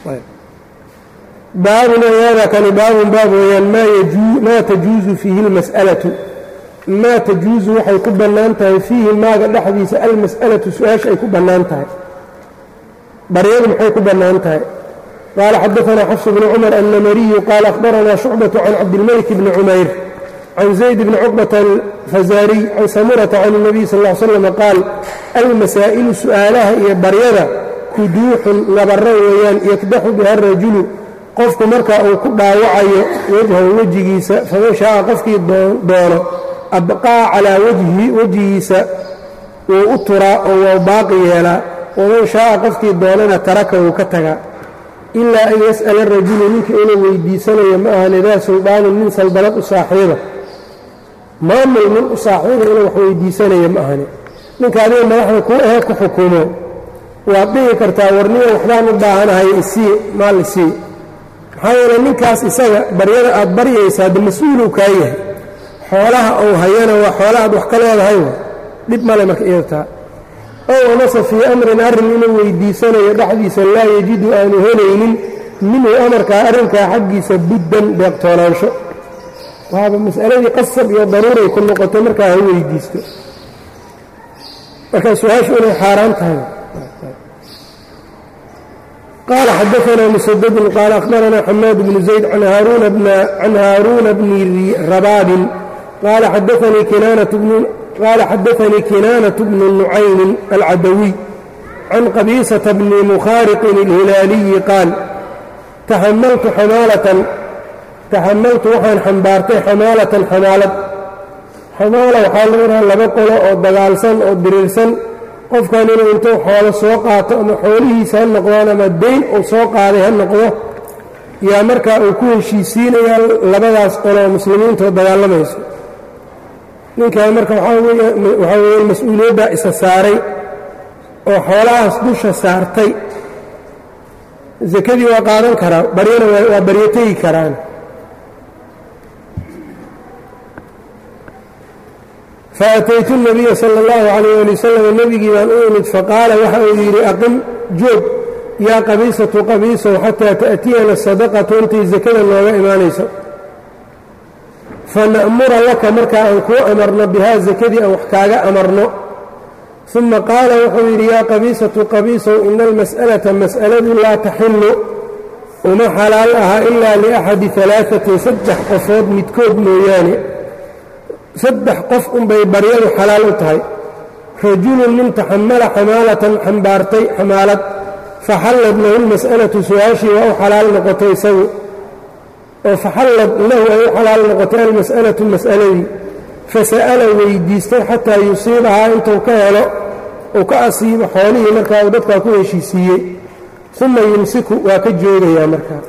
baabun hada kani baabun baab weeyaan maa tajuusu fiihi almas'alatu maa tajuusu waxay ku bannaan tahay fiihi maaga dhexdiisa almas'alatu su-aasha ay ku bannaan tahay baryadu maxay ku bannaan tahay qaala xadaanaa xafs bnu cumar annamariyu qaala akhbaranaa shucbaةu can cabdilmalik bni cumayr can zayd bni cuqbata alfazaariy can samurata can الnabiy sal ا ly slam qaal almasaa'ilu su'aalaha iyo baryada kuduuxun nabarro weeyaan yakdaxu biha arajulu qofku markaa uu ku dhaawacayo wejhahu wejigiisa faman shaaa qofkii doono abqaa calaa wajhi wejigiisa wuu u turaa oo waa baaqi yeelaa waman shaaa qofkii doonana taraka wuu ka tagaa ilaa an yas'ala rajulu ninka inuu weydiisanayo ma ahan idaa suldaanin nin saldanad u saaxiiba maamul nin u saaxiiba inuu wax weydiisanayo ma ahani ninka adiga madaxda kuu ahee ku xukumo waad dhihi kartaa warniga waxbaan u baahanahay isii maal isii maxaa yeele ninkaas isaga baryada aad baryaysa hadda mas-uuluu kaa yahay xoolaha uu hayana waa xoola aad wax ka leedahay wa dhib male marka iyadtaa ow amase fii amrin arrin inuu weydiisanayo dhexdiisa laa yajidu aanu helaynin minhu amarkaa arrinkaa xaggiisa buddan deeqtoonaansho waaba mas'aladii qasab iyo daruuray ku noqotay markaa ha weydiisto markaa su-aashu inay xaaraan tahay qaala xadaanaa musadadun qaala akhbaranaa xamaad bnu zayd can haaruuna bni rabaabin qaala xadaanii kinaanatu bnu قال xadaثnii kinaanaة bnu nucaymin alcadawiy can qabiisaةa bni mukhaariqin اlhilaaliyi qaal taxamaltu xamaalatan taxamaltu waxaan xambaartay xamaalatan xamaalad xamaala waxaa laga dhaha laba qolo oo dagaalsan oo diriirsan qofkan inuu intuu xoolo soo qaato ama xoolihiisa ha noqdaan ama dayn uu soo qaaday ha noqdo yaa markaa uu ku heshiisiinayaa labadaas qolo oo muslimiintoo dagaalamayso ninkan marka waxaa weeyaan mas-uuliyaddaa isa saaray oo xoolahaas dusha saartay sakadii waa qaadan karaa baryana waa baryo tegi karaan faataytu الnabiya salى اllahu عalayh ali wasalam nebigii baan u imid faqaala waxa uu yidhi aqim joog yaa qabiisatu qabiisow xataa ta'tiyana sadaqatu intay sakada nooga imaanayso fana'mura laka markaa aan kuu amarno bihaa sakadii aan wax kaaga amarno uma qaala wuxuu yidhi yaa qabiisatu qabiisow ina almas'alata mas'aladu laa taxillu uma xalaal aha ilaa liaxadi alaaثatin saddex qofood midkood mooyaane saddex qof unbay baryadu xalaal u tahay rajulun nin taxamala xamaalatan xambaartay xamaalad faxallad lahu lmas'alatu su-aashii waa u xalaal noqotay isagu oo faxallad lahu ay u xalaal noqotay almas'alatu mas'aladii fasa'ala weydiistay xataa yusiibahaa intuu ka helo uu ka asiibo xoolihii markaa uu dadkaa ku heshiisiiyey uma yumsiku waa ka joogayaa markaa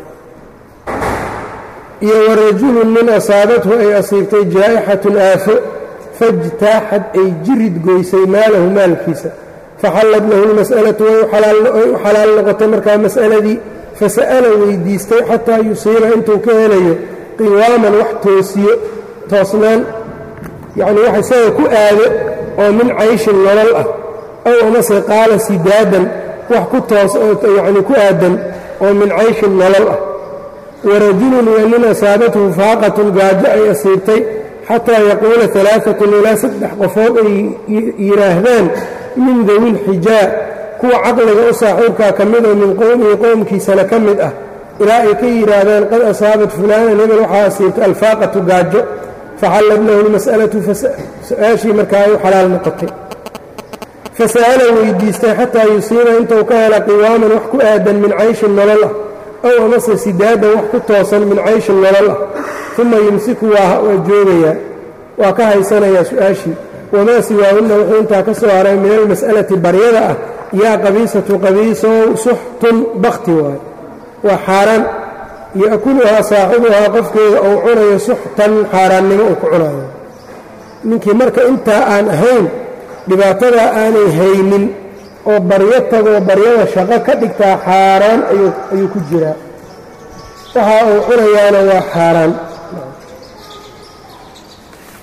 iyo warajulun nin asaabathu ay asiibtay jaa'ixatun aafo fajtaaxad ay jirid goysay maalahu maalkiisa faxallad lahu lmas'alatu way u xalaal noqotay markaa mas'aladii fasa'ala weydiistay xataa yusiiba intuu ka helayo qiwaaman wax toosiyo toosnaan yacnii wax isaga ku aado oo min cayshin nolol ah ow amase qaala sidaadan wax ku toos oo yacnii ku aadan oo min cayshin nolol ah warajulun iyo nin asaabathu faaqatun gaajo ay asiibtay xataa yaquula alaaatun ilaa saddex qofood ay yidhaahdaan min dawil xijaa kuwa caqliga u saaxiibkaa ka mid oo min qowmihi qowmkiisana ka mid ah ilaa ay ka yidhaahdaan qad asaabat fulaanan hebel waxaa asiibtay alfaaqatu gaajo faxallad lahu lmas'alatu su-aashii markaa ay u xalaal noqotay fasa'ala weydiistay xataa yusiiba intuu ka hela qiwaaman wax ku aadan min cayshin nolol ah ow amase sidaadan wax ku toosan min cayshin nolol ah uma yumsiku waa joogayaa waa ka haysanayaa su-aashii wamaa siwaahunna wuxuu intaa ka soo haray min almas'alati baryada ah yaa qabiisatu qabiisow suxtun bakti waayo waa xaaraan ya'kuluhaa saaxibuhaa qofkeeda ou cunayo suxtan xaaraannimo uu ku cunayo ninkii marka intaa aan ahayn dhibaatadaa aanay haynin oo baryo tagoo baryada shaqo ka dhigtaa xaaraan ayuu ku jiraa waxa uu cunayaana waa xaaraan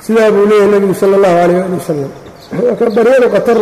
sidaa buu leeyahay nebigu sala allahu alayh ali wasalam baryadu qatar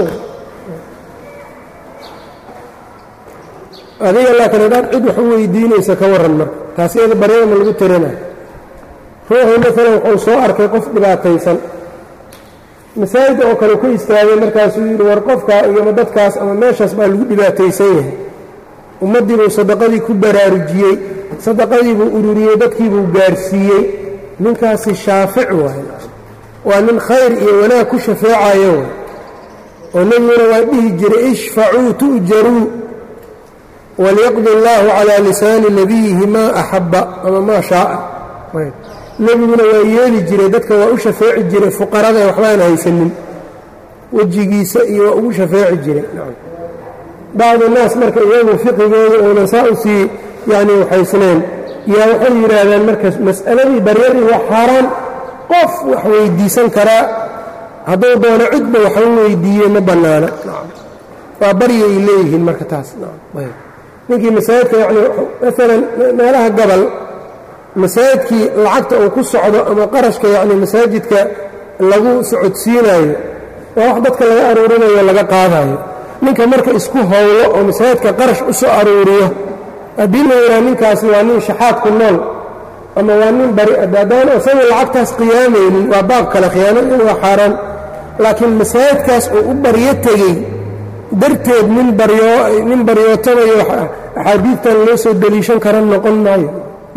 adiga laakiin haddaad cid wax u weydiinaysa ka warran marka taas iyada baryada ma lagu tirinayo ruuxuu maalan wuxuu soo arkay qof dhibaataysan masaajid oo kale ku istaagay markaasuu yidhi war qofkaa iyoma dadkaas ama meeshaas baa lagu dhibaataysan yahay ummaddii buu sadaqadii ku baraarujiyey sadaqadii buu ururiyey dadkii buu gaarsiiyey ninkaasi shaafic waay waa nin khayr iyo wanaag ku shafeecayo way oo nebiguna waa dhihi jiray ishfacuu tu'jaruu walyaqdi allaahu calaa lisaani nabiyihi maa axabba ama maa shaaa nebiguna waa yeeli jiray dadka waa u shafeeci jiray fuqarada ee waxbaan haysanin wejigiisa iyo waa ugu shafeeci jiray bacdu naas marka iyagu fiqigooda uunan saa u sii yacni waxaysnayn yaa waxay yidhaahdaan markaas mas'aladii baryadii waa xaaraan qof wax weydiisan karaa hadduu doono cidba wax u weydiiye ma bannaana waa barya ay leeyihiin marka taas ninkii masaajidka yacni maalan meelaha gabal masaajidkii lacagta uu ku socdo ama qarashka yacni masaajidka lagu socodsiinayo waa wax dadka laga aruurinayo laga qaadayo ninka marka isku howlo oo masaajidka qarash u soo aruuriyo haddii la yidhaha ninkaasi waa nin shaxaad ku nool ama waa nin bari haddaan isaga lacagtaas qiyaamaynin waa baab kale khiyaano waa xaaraan laakiin masaajidkaas uu u baryo tegey darteed nin baryo nin baryootabayo axaadiidtan loo soo deliishan kara noqon maayo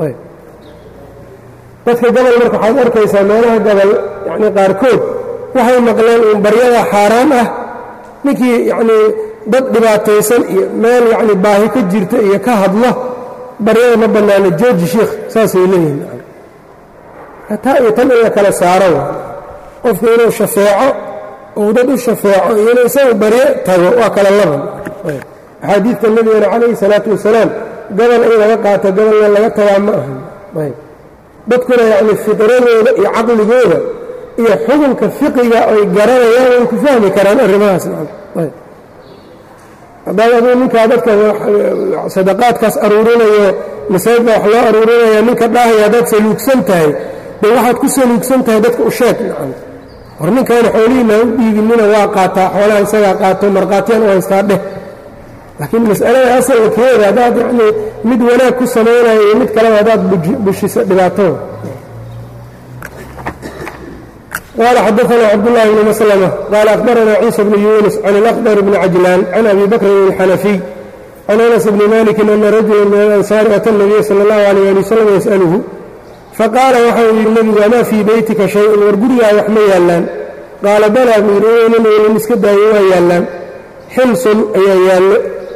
dadka gobol marka waxaad arkaysaa meelaha gobol yacni qaarkood waxay maqleen uun baryada xaaraan ah ninkii yacnii dad dhibaataysan iyo meel yacni baahi ka jirta iyo ka hadlo baryada ma bannaano jooji sheikh saasay leeyihin hataa iyo tan in la kala saaro qofku inuu shafeeco ou dad u shafeeco iyo inuu isagu baryo tago waa kala laban axaadiidta nebigana calayhi salaatu wasalaam gobol in laga qaato gobolna laga tagaa ma ahan dadkuna yacni fidradooda iyo caqligooda iyo xukunka fiqiga ay garanayaan way ku fahmi karaan arrimahaas haddaad aduu ninkaa dadka sadaqaadkaas aruurinayo masaajidka wax loo aruurinaya ninka dhaahaya haddaad saluugsan tahay dee waxaad ku saluugsan tahay dadka u sheeg nacam war ninkaana xoolihiina u dhiibinina waa qaataa xoolaha isagaa qaato markhaatiyaan u haystaa dheh laakiin mas'alada asalkeeda haddaad yacnii mid wanaag ku samaynayo iyo mid kaleba haddaad bushiso dhibaato qaala xadaanaa cabdullaahi bni maslama qaala akhbaranaa ciisa bnu yuunus can alakhdar bni cajlaan can abi bakrin alxanafiy can anas bni malikin ana rajula min alansaari ata nabiya sala allahu alayh ali wasalam yas'aluhu faqaala waxau yidhi nebigu amaa fii beytika shay-un war gurigaa wax ma yaallaan qaala balaa buu yidhi weynan weynan iska daayo waa yaallaan xilsun ayaa yaallo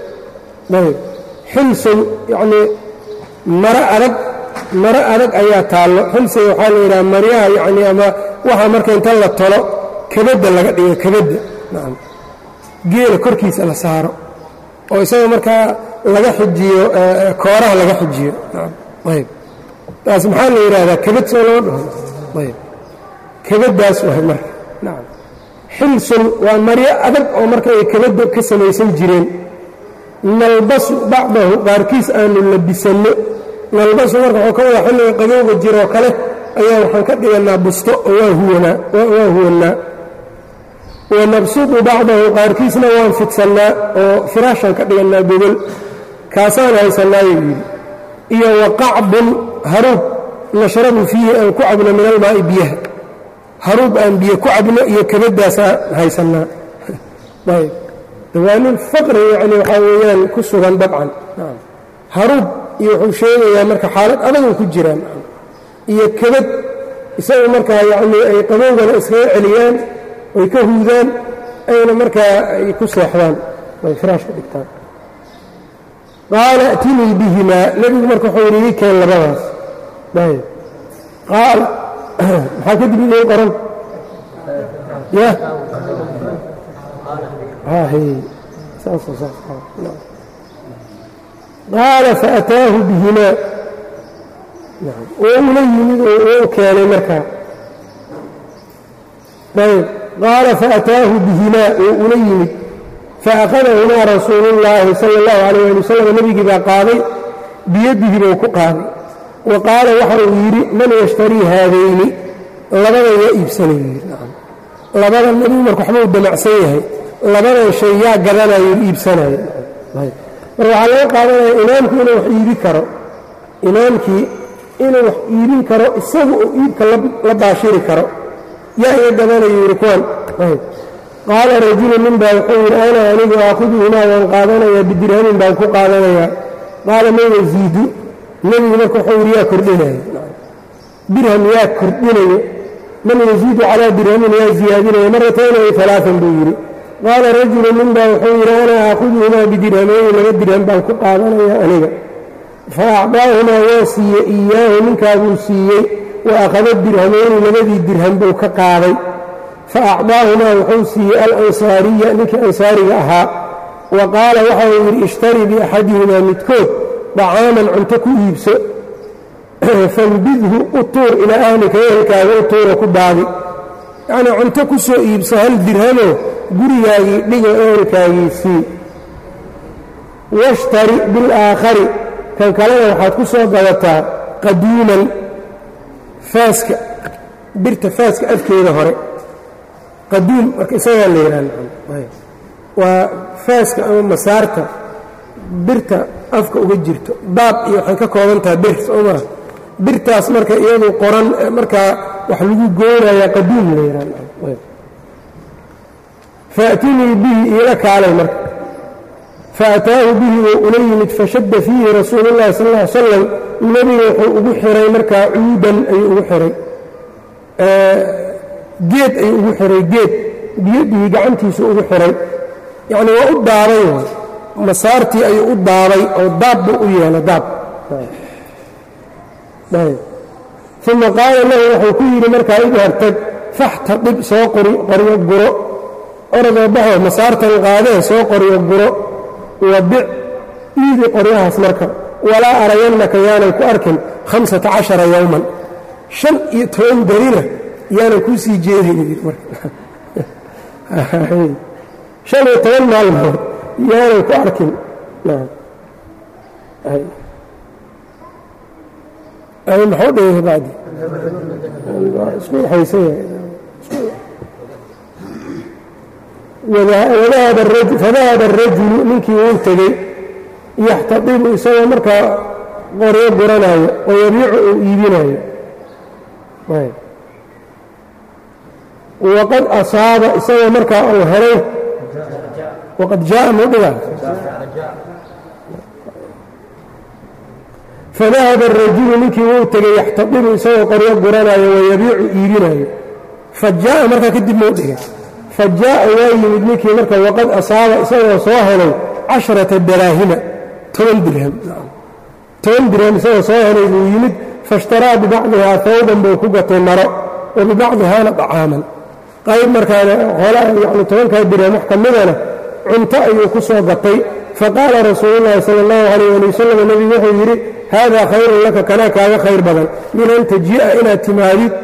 xilsun yacnii maro adag maro adag ayaa taallo xilsiga waxaa la yidhaha maryaha yacnii ama waxa marka inta la tolo kabadda laga dhigo kabadda nacam geela korkiisa la saaro oo isaga markaa laga xijiyo kooraha laga xijiyo nacam ayb taas maxaa la yidhaahdaa kabad soo lama dhaho ayb kabaddaas wahay marka nacam xilsun waa maryo adag oo marka ay kabadda ka samaysan jireen nalbasu bacdahu qaarkiis aanu labisanno nalbasu marka waxuu ka wada xilliga qabowga jiroo kale ayaa waxaan ka dhigannaa busto oo waa huwanaa waa huwannaa wanabsudu bacdahu qaarkiisna waan fidsannaa oo firaashaan ka dhigannaa gogol kaasaan haysannaayo yidhi iyo waqacbun haruub nashrabu fiihi aan ku cabno min almaa'i biyaha haruub aan biyo ku cabno iyo kabaddaasaan haysannaa ayb waa nin faqri yacni waxaa weeyaan ku sugan dabcan haruub iyo wuxuu sheegayaa marka xaalad adagu ku jiraan iyo kabad isaga markaa yacnii ay qabowgana iskaga celiyaan ay ka huudaan ayna markaa ay ku seexdaan ay firaashka dhigtaan qaala atinii bihimaa nebigu marka wuxuu yidhi ii keen labadaas ayb qaala maxaa kadib idiin qoran ya qaala faataahu bihimaa oo ula yimid oo u keenay markaa ayb qaala faataahu bihimaa oo ula yimid faأkhadahumaa rasuulu اllaahi salى اllahu عalيyه ali wasalam nebigii baa qaaday biyadihi buu ku qaaday wa qaala waxa uu yidhi man yashtarii haadayni labada yaa iibsanayay labadan nebigu marka waxba u damacsan yahay labadan shay yaa gadanayo iibsanayo marka waxaa laga qaadanaya imaamku inuu wax iibi karo imaamkii inuu wax iibin karo isagu uu iibka la baashiri karo yaa iga gadanayo yidhi kuwan qaala rajulu nin baa wuxuu yidhi ana anigu aakuduhumaa waan qaadanayaa bidirhamin baan ku qaadanayaa qaala man yaziidu nebigu marka wuxuu yidhi yaa kordhinaya dirham yaa kordhinayo man yaziidu calaa dirhamin yaa ziyaadinaya maratayn ay alaaan buu yidhi qaala rajulu nin baa wuxuu yidhi ana aakuduhumaa bidirhamayni laba dirham baan ku qaadanayaa aniga fa acdaahumaa waa siiye iyaahu ninkaabuu siiyey wa akhada dirhamayni labadii dirham buu ka qaaday fa acdaahumaa wuxuu siiyey alansaariya ninkii ansaariga ahaa wa qaala waxa uu yidhi ishtari biaxadihimaa midkood dacaaman cunto ku iibso fambidhu u tuur ilaa ahlika ehelkaaga u tuuro ku baadi yacnii cunto ku soo iibso hal dirhamoo gurigaagii dhigo ehelkaagii sii washtari bilaakhari kan kalena waxaad ku soo gadataa qaduuman faaska birta faaska afkeeda hore qaduum marka isagaa la yidhaha waa faaska ama masaarta birta afka uga jirto daab iyo waxay ka kooban tahay bir soo maa birtaas marka iyadu qoran markaa wax lagu goonayaa qaduum la yidhaha faatinii bihi iila kaalay marka faataahu bihi wou ula yimid fashadda fiihi rasuulu llahi sal ll ly slam nebiga wuxuu ugu xiray markaa cuudan ayuu ugu xiray geed ayuu ugu xiray geed biyadihi gacantiisu ugu xiray yacnii waa u daabay masaartii ayuu u daabay oo daab buu u yeelay daab uma qaala lahu wuxuu ku yidhi markaa idhartag faxtadib soo qoryo guro oradoo baxo masaartan qaadee soo qoryo guro wabic iidi qoryahaas marka walaa arayannaka yaanan ku arkin hamsata cashara yowman shan iyo toban berina yaanan kuu sii jeedayni shan iyo toban maalmood yaanan ku arkin maxuu dhigay bacdi isku waxaysanya fadahaba arajulu ninkii wuu tegey yaxtadibu isagoo markaa qoryo guranaayo oo yabiicu uu iibinaayo waqad asaaba isagoo markaa uu helay waqad jaaa mudhiga fadahaba arajulu ninkii wuu tegey yaxtadibu isagoo qoryo guranaayo wayabiicu iibinaayo fa jaa'a markaa kadib muu dhigay fa jaa'a waa yimid ninkii marka waqad asaaba isagoo soo helay casharata daraahima toban dirham toban dirham isagoo soo helay buu yimid faishtaraa bibacdihaa hawban buu ku gatay maro wa bibacdihaana dacaaman qayb markaana hola yacni tobankaa dirham wax ka midana cunto ayuu ku soo gatay faqaala rasuulullaahi sala allahu calayh ali wasalam nebigu wuxuu yidhi haadaa khayrun laka kanaa kaaga khayr badan min an tajii'a inaad timaadid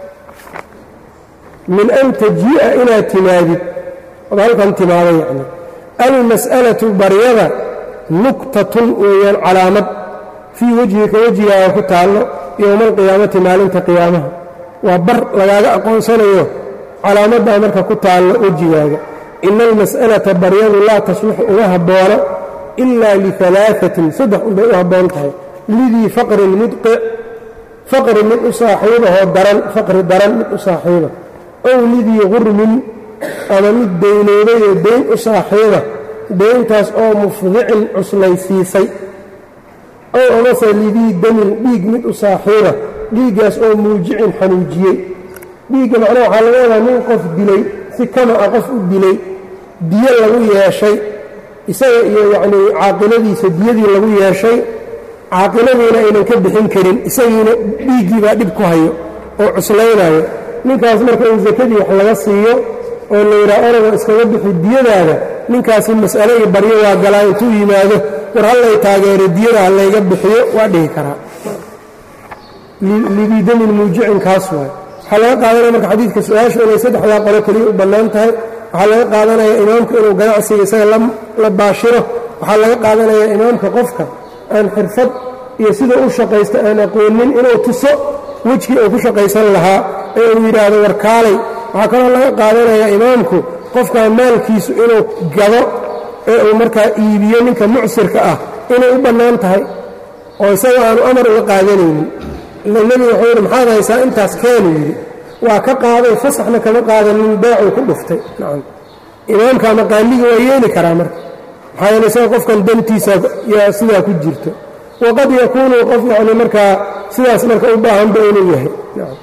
min an tajii'a inaad timaadid ood halkan timaada yacni almas'alatu baryada nuktatun weeyaan calaamad fii wejhika wejigaaga ku taallo yowma alqiyaamati maalinta qiyaamaha waa bar lagaaga aqoonsanayo calaamaddaa marka ku taallo wejigaaga ina almas'alata baryadu laa tasluxu uma haboono ilaa lialaaثatin saddex unbay u habboon tahay lidii faqrin mudqic faqri mid u saaxiibahoo daran faqri daran mid u saaxiiba ow lidii gurmin ama mid daynoobayoo dayn u saaxiiba dayntaas oo mufdicin cuslaysiisay ow amase lidii damin dhiig mid u saaxiiba dhiiggaas oo muujicin xanuujiyey dhiigga macnaha waxaa laga wadaa nin qof dilay si kama a qof u dilay diyo lagu yeeshay isaga iyo yacnii caaqiladiisa diyadii lagu yeeshay caaqiladiina aynan ka bixin karin isagiina dhiiggii baa dhib ku hayo oo cuslaynayo ninkaas marka in sakadii wax laga siiyo oo layidhaha oraga iskaga bixi diyadaada ninkaasi mas'ale iyo baryo waa galaa intuu yimaado war hallay taageero diyada ha layga bixiyo waa dhihi karaa libidamin muujicin kaas waay waxaa laga qaadanaya marka xadiidka su-aashu inay saddexdaa qolo keliya u bannaan tahay waxaa laga qaadanayaa imaamka inuu ganacsiga isaga la baashiro waxaa laga qaadanayaa imaamka qofka aan xirfad iyo sidau u shaqaysta aan aqoonin inuu tuso wejkii uu ku shaqaysan lahaa ee uu yidhaahdo warkaalay. waxaa kaloo laga qaadanayaa imaamku qofkaa maalkiisu inuu gado ee uu markaa iibiyo ninka mucsirka ah inay u bannaan tahay oo isaga aanu amar uga qaadanaynin. ila nebigu wuxuu yidhi maxaad haysaa intaas keenu yidhi waa ka qaaday fasaxna kama qaadanin beecuu ku dhuftay. nacam imaamka ama qaaligii waa yeeli karaa marka maxaa yeele isaga qofkan dantiisa yaa sidaa ku jirto waqad yakuunu qof yacni markaa sidaas marka u baahanba inuu yahay. nacam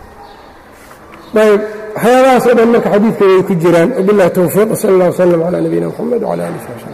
ayb waxyaabahaas oo dhan marka xadiidka way ku jiraan. wabillahi towfiiq sala allah wasalam calaa nabiyina moxamed wcala alih sabi